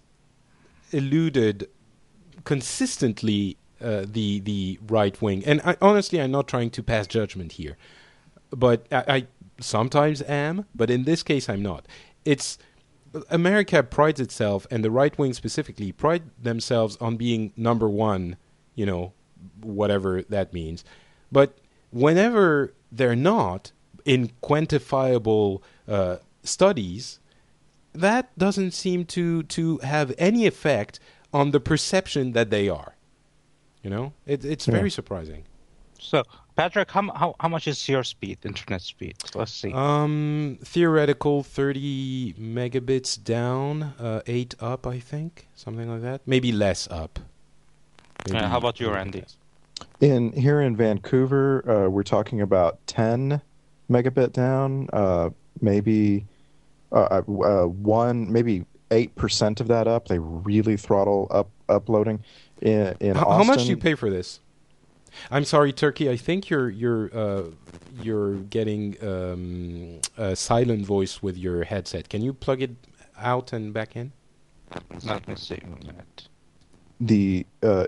eluded consistently uh, the the right wing. And I, honestly, I'm not trying to pass judgment here, but I, I sometimes am. But in this case, I'm not. It's America prides itself, and the right wing specifically pride themselves on being number one. You know, whatever that means. But whenever they're not in quantifiable uh, studies, that doesn't seem to, to have any effect on the perception that they are. You know, it, it's very surprising. So, Patrick, how, how how much is your speed, internet speed? Let's see. Um, theoretical thirty megabits down, uh, eight up, I think, something like that. Maybe less up. Maybe Uh, how about you, maybe Randy? less. In here in Vancouver, uh, we're talking about ten megabit down, uh, maybe uh, uh, one, maybe eight percent of that up. They really throttle up uploading. In, in How, Austin, how much do you pay for this? I'm sorry, Turkey. I think you're you're uh, you're getting um, a silent voice with your headset. Can you plug it out and back in? Let me see. a minute. the uh,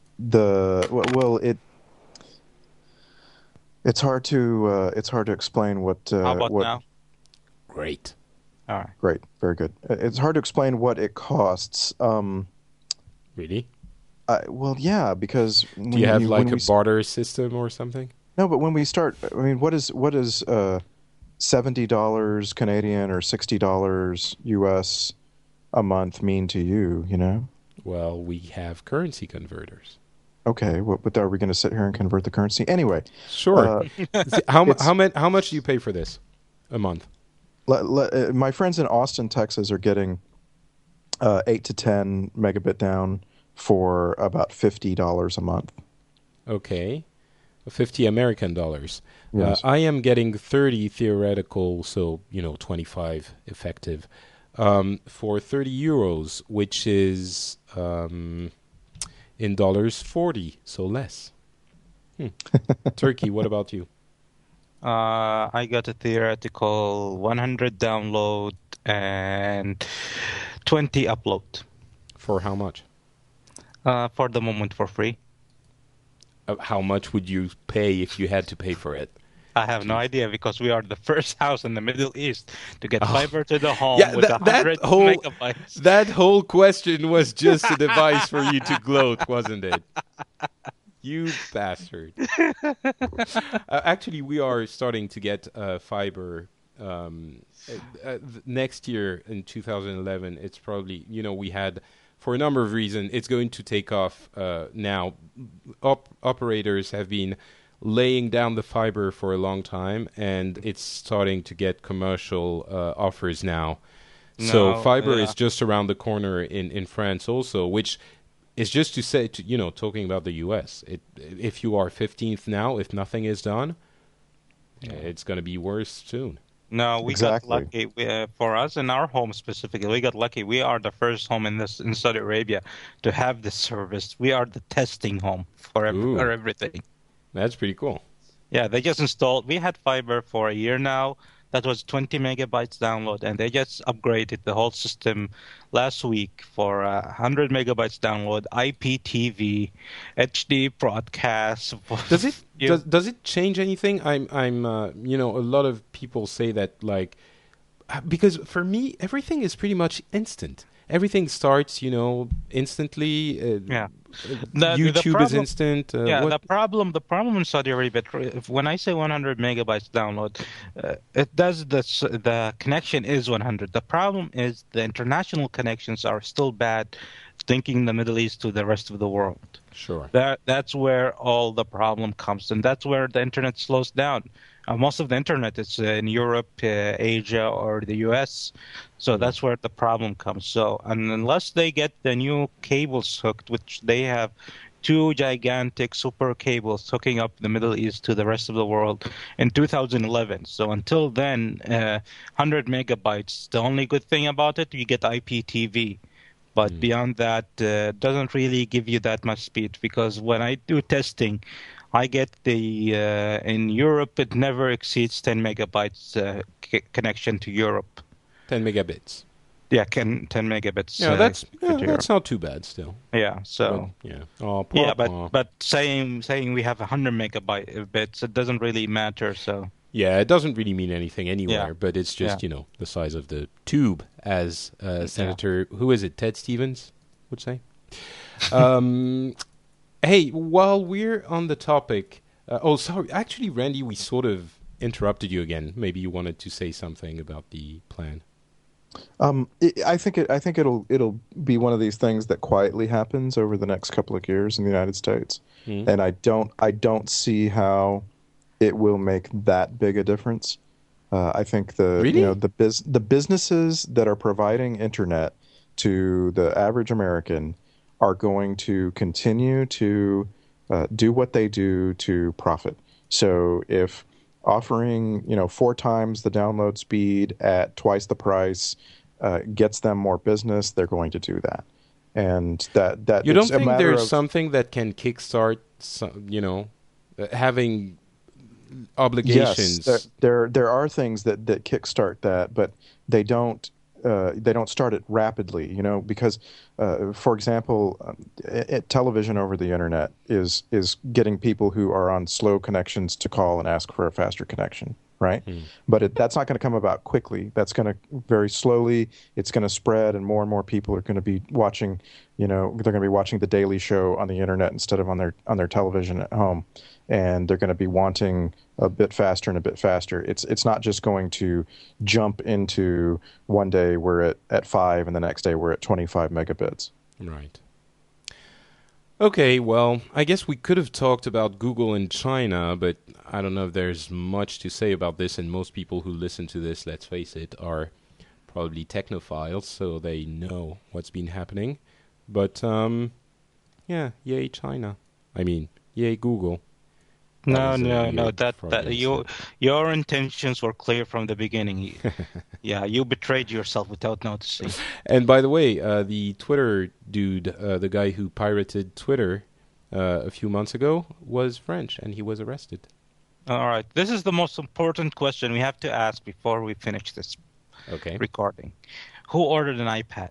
the well, well, it it's hard to uh, it's hard to explain what uh, How about what now? Great. All right. great, very good. Uh, It's hard to explain what it costs. Um, Really? I, well, yeah, because Do you have like a barter system or something? No, but when we start, I mean, what is what is uh, seventy dollars Canadian or sixty dollars U S a month mean to you? You know? Well, we have currency converters. Okay, what, but are we going to sit here and convert the currency anyway? Sure. Uh, how mu- it's- how much how much do you pay for this a month? le, le, uh, my friends in Austin, Texas, are getting uh, eight to ten megabit down for about fifty dollars a month. Okay, fifty American dollars. Yes. Uh, I am getting thirty theoretical, so you know twenty-five effective, um, for thirty euros, which is um, in dollars forty, so less. Hmm. Turkey, what about you? Uh, I got a theoretical one hundred download and twenty upload. For how much? Uh, for the moment, for free. Uh, how much would you pay if you had to pay for it? I have no idea because we are the first house in the Middle East to get fiber to the home Oh. Yeah, with that- one that hundred whole- megabytes. That whole question was just a device for you to gloat, wasn't it? You bastard. uh, actually, we are starting to get uh, fiber. Um, uh, uh, th- next year in two thousand eleven, it's probably, you know, we had, for a number of reasons, it's going to take off uh, now. Op- operators have been laying down the fiber for a long time, and it's starting to get commercial uh, offers now. So No, fiber yeah. is just around the corner in, in France also, which is just to say, to, you know, talking about the U S, it, if you are fifteenth now, if nothing is done, it's going to be worse soon. No, we Exactly. got lucky. We, uh, for us in our home specifically, we got lucky. We are the first home in this in Saudi Arabia to have this service. We are the testing home for, ev- Ooh. for everything. That's pretty cool. Yeah, they just installed. We had fiber for a year now. That was twenty megabytes download, and they just upgraded the whole system last week for uh, one hundred megabytes download, I P T V, H D broadcast. Does it You- does does it change anything? I'm I'm uh, you know, a lot of people say that, like, uh, because for me everything is pretty much instant. Everything starts, you know, instantly. Uh, Yeah. uh, The- the YouTube is problem- instant. Uh, Yeah, what- the problem the problem in Saudi Arabia, tr- if- when I say one hundred megabytes download, uh, it does the s- the connection is one hundred. The problem is the international connections are still bad, linking the Middle East to the rest of the world. Sure. That that's where all the problem comes, and that's where the internet slows down. Uh, most of the internet is uh, in Europe, uh, Asia, or the U S. So that's where the problem comes. So, and unless they get the new cables hooked, which they have two gigantic super cables hooking up the Middle East to the rest of the world in two thousand eleven. So until then, uh, one hundred megabytes. The only good thing about it, you get I P T V. But beyond that, uh, doesn't really give you that much speed, because when I do testing, I get the uh, in Europe it never exceeds ten megabytes uh, c- connection to Europe. ten megabits. Yeah, can ten megabits. Yeah, uh, that's to yeah, Europe. that's not too bad still. Yeah, But, so yeah. Oh, yeah, pop, but oh. but saying saying we have one hundred megabyte bits, it doesn't really matter. So Yeah, it doesn't really mean anything anywhere, Yeah. but it's just, Yeah. you know, the size of the tube, as uh, Senator, who is it, Ted Stevens would say. um, hey, while we're on the topic, uh, oh, sorry, actually, Randy, we sort of interrupted you again. Maybe you wanted to say something about the plan. Um, it, I think it. I think it'll it'll be one of these things that quietly happens over the next couple of years in the United States, Mhm. and I don't I don't see how it will make that big a difference. Uh, I think the Really? you know the biz the businesses that are providing internet to the average American are going to continue to uh, do what they do to profit. So if offering you know four times the download speed at twice the price uh, gets them more business, they're going to do that. And that that You don't it's a think matter there's of, something that can kickstart, some, you know, uh, having obligations? Yes, there, there there are things that that kickstart that, but they don't uh, they don't start it rapidly. You know, because uh, for example, um, i- i- television over the internet is is getting people who are on slow connections to call and ask for a faster connection, right? But it, that's not going to come about quickly. That's going to very slowly. It's going to spread, and more and more people are going to be watching. You know, they're going to be watching the Daily Show on the internet instead of on their on their television at home, and they're going to be wanting a bit faster and a bit faster. It's it's not just going to jump into one day we're at, at five and the next day we're at twenty-five megabits. Right. Okay, well, I guess we could have talked about Google in China, but I don't know if there's much to say about this, and most people who listen to this, let's face it, are probably technophiles, so they know what's been happening. But, um, yeah, yay China. I mean, yay Google. That no, was a no, no. weird That Freudian that you slip. your intentions were clear from the beginning. Yeah, you betrayed yourself without noticing. And by the way, uh, the Twitter dude, uh, the guy who pirated Twitter uh, a few months ago, was French, and he was arrested. All right, this is the most important question we have to ask before we finish this Okay. recording. Who ordered an iPad?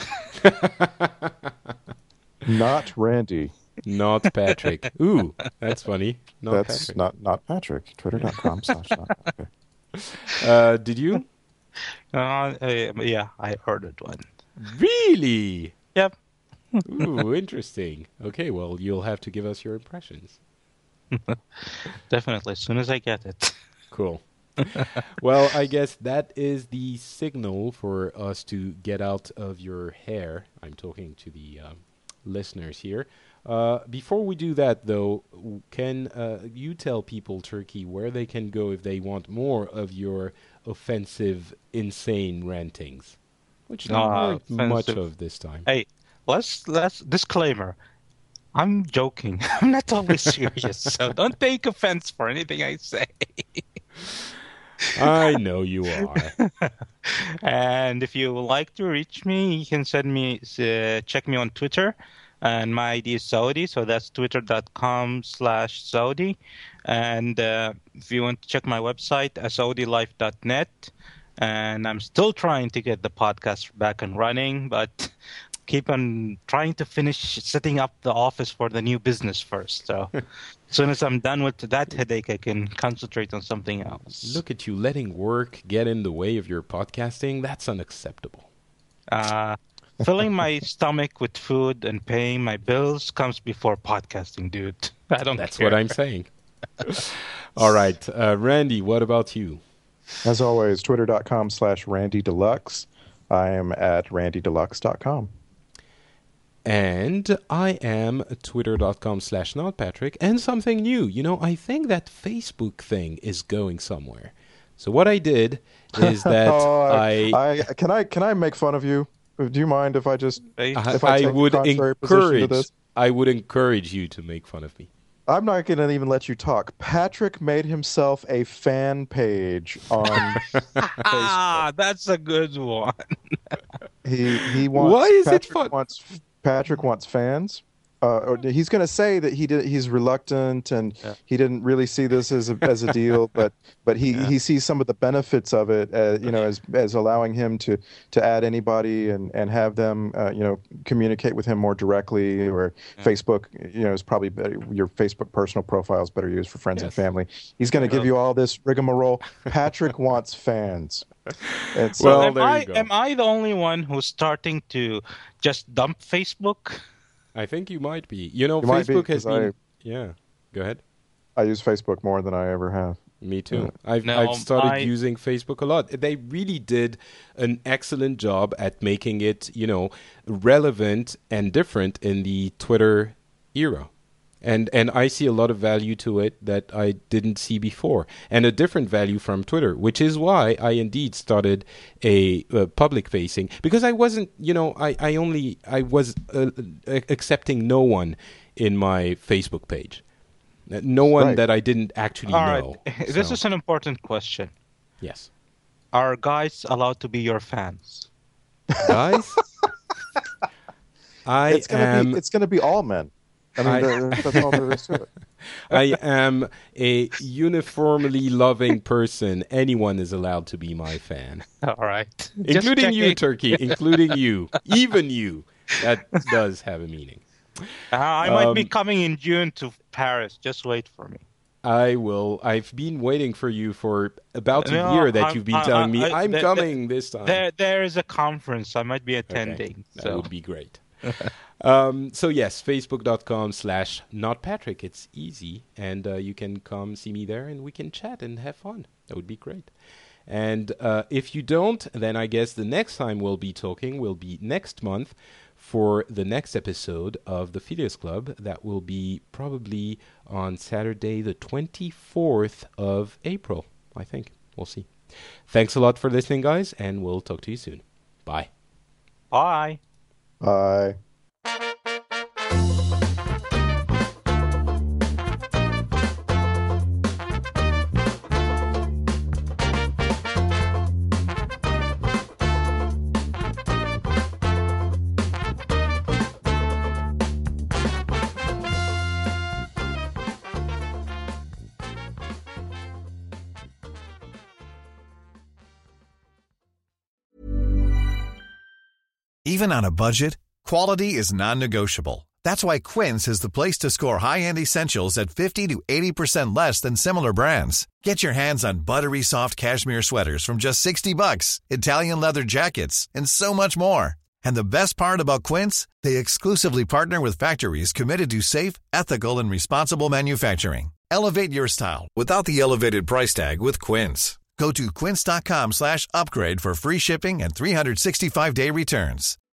Not Randy. Not Patrick. Ooh, that's funny. Not That's Patrick. not not Patrick. Twitter.com slash not Patrick. Uh, did you? Uh, uh, yeah, I ordered one. Really? Yep. Ooh, interesting. Okay, well, you'll have to give us your impressions. Definitely, as soon as I get it. Cool. Well, I guess that is the signal for us to get out of your hair. I'm talking to the um, listeners here. Uh, before we do that, though, can uh, you tell people, Turkey, where they can go if they want more of your offensive, insane rantings? Which there Ah, weren't much offensive. of this time. Hey, let's let's disclaimer. I'm joking. I'm not always serious, so don't take offense for anything I say. I know you are. And if you would like to reach me, you can send me uh, check me on Twitter, and my I D is Saudi, so that's twitter.com slash Saudi. And uh, if you want to check my website, uh, saudi life dot net. And I'm still trying to get the podcast back and running, but keep on trying to finish setting up the office for the new business first. So as soon as I'm done with that headache, I can concentrate on something else. Look at you letting work get in the way of your podcasting. That's unacceptable. Uh, filling my stomach with food and paying my bills comes before podcasting, dude. I don't That's care. what I'm saying. All right. Uh, Randy, what about you? As always, twitter.com slash Randy Deluxe. I am at randy deluxe dot com. And I am twitter.com slash notpatrick. And something new. You know, I think that Facebook thing is going somewhere. So what I did is that oh, I, I can I can I make fun of you? Do you mind if I just Hey, I, if I I take the would contrary position to encourage this? I would encourage you to make fun of me. I'm not going to even let you talk. Patrick made himself a fan page on Facebook. Ah, that's a good one. He he wants. Why is it Patrick fun? Wants, Patrick wants fans. Uh, or he's going to say that he did. He's reluctant and Yeah. he didn't really see this as a as a deal, but but he, Yeah. he sees some of the benefits of it. Uh, you know, as as allowing him to to add anybody and and have them uh, you know communicate with him more directly. Or Yeah. Facebook, you know, is probably better, your Facebook personal profile is better used for friends and Yes. family. He's going to give you all this rigmarole. Patrick wants fans. And so, Well, am there you I go. am I the only one who's starting to just dump Facebook? I think you might be. You know, You might be, Facebook has 'cause been... I- Yeah, go ahead. I use Facebook more than I ever have. Me too. I've, No, I've started I- using Facebook a lot. They really did an excellent job at making it, you know, relevant and different in the Twitter era. And and I see a lot of value to it that I didn't see before, and a different value from Twitter, which is why I indeed started a, uh public facing, because I wasn't, you know, I, I only I was uh, accepting no one in my Facebook page, no one Right. that I didn't actually All right, know. this So, is an important question. yes, Are guys allowed to be your fans? guys, I It's gonna am. be it's gonna be all men. I mean, I- that- that's all there is to it. I am a uniformly loving person. Anyone is allowed to be my fan, All right, Just including you, checking. Turkey, including you, even you. That does have a meaning. Uh, I might be Um, coming in June to Paris. Just wait for me. I will. I've been waiting for you for about a No, year that I'm- you've been I- telling me I- I'm there- coming this time. There, there is a conference I might be Okay, attending. that So would be great. um, so yes, facebook.com slash notpatrick. It's easy, and uh, you can come see me there, and we can chat and have fun. That would be great. And uh, if you don't, then I guess the next time we'll be talking will be next month for the next episode of the Phileas Club. That will be probably on Saturday, the twenty-fourth of April, I think. We'll see. Thanks a lot for listening, guys, and we'll talk to you soon. Bye. bye. Bye. Even on a budget, quality is non-negotiable. That's why Quince is the place to score high-end essentials at fifty to eighty percent less than similar brands. Get your hands on buttery soft cashmere sweaters from just sixty bucks, Italian leather jackets, and so much more. And the best part about Quince, they exclusively partner with factories committed to safe, ethical, and responsible manufacturing. Elevate your style without the elevated price tag with Quince. Go to quince.com slash upgrade for free shipping and three sixty-five day returns.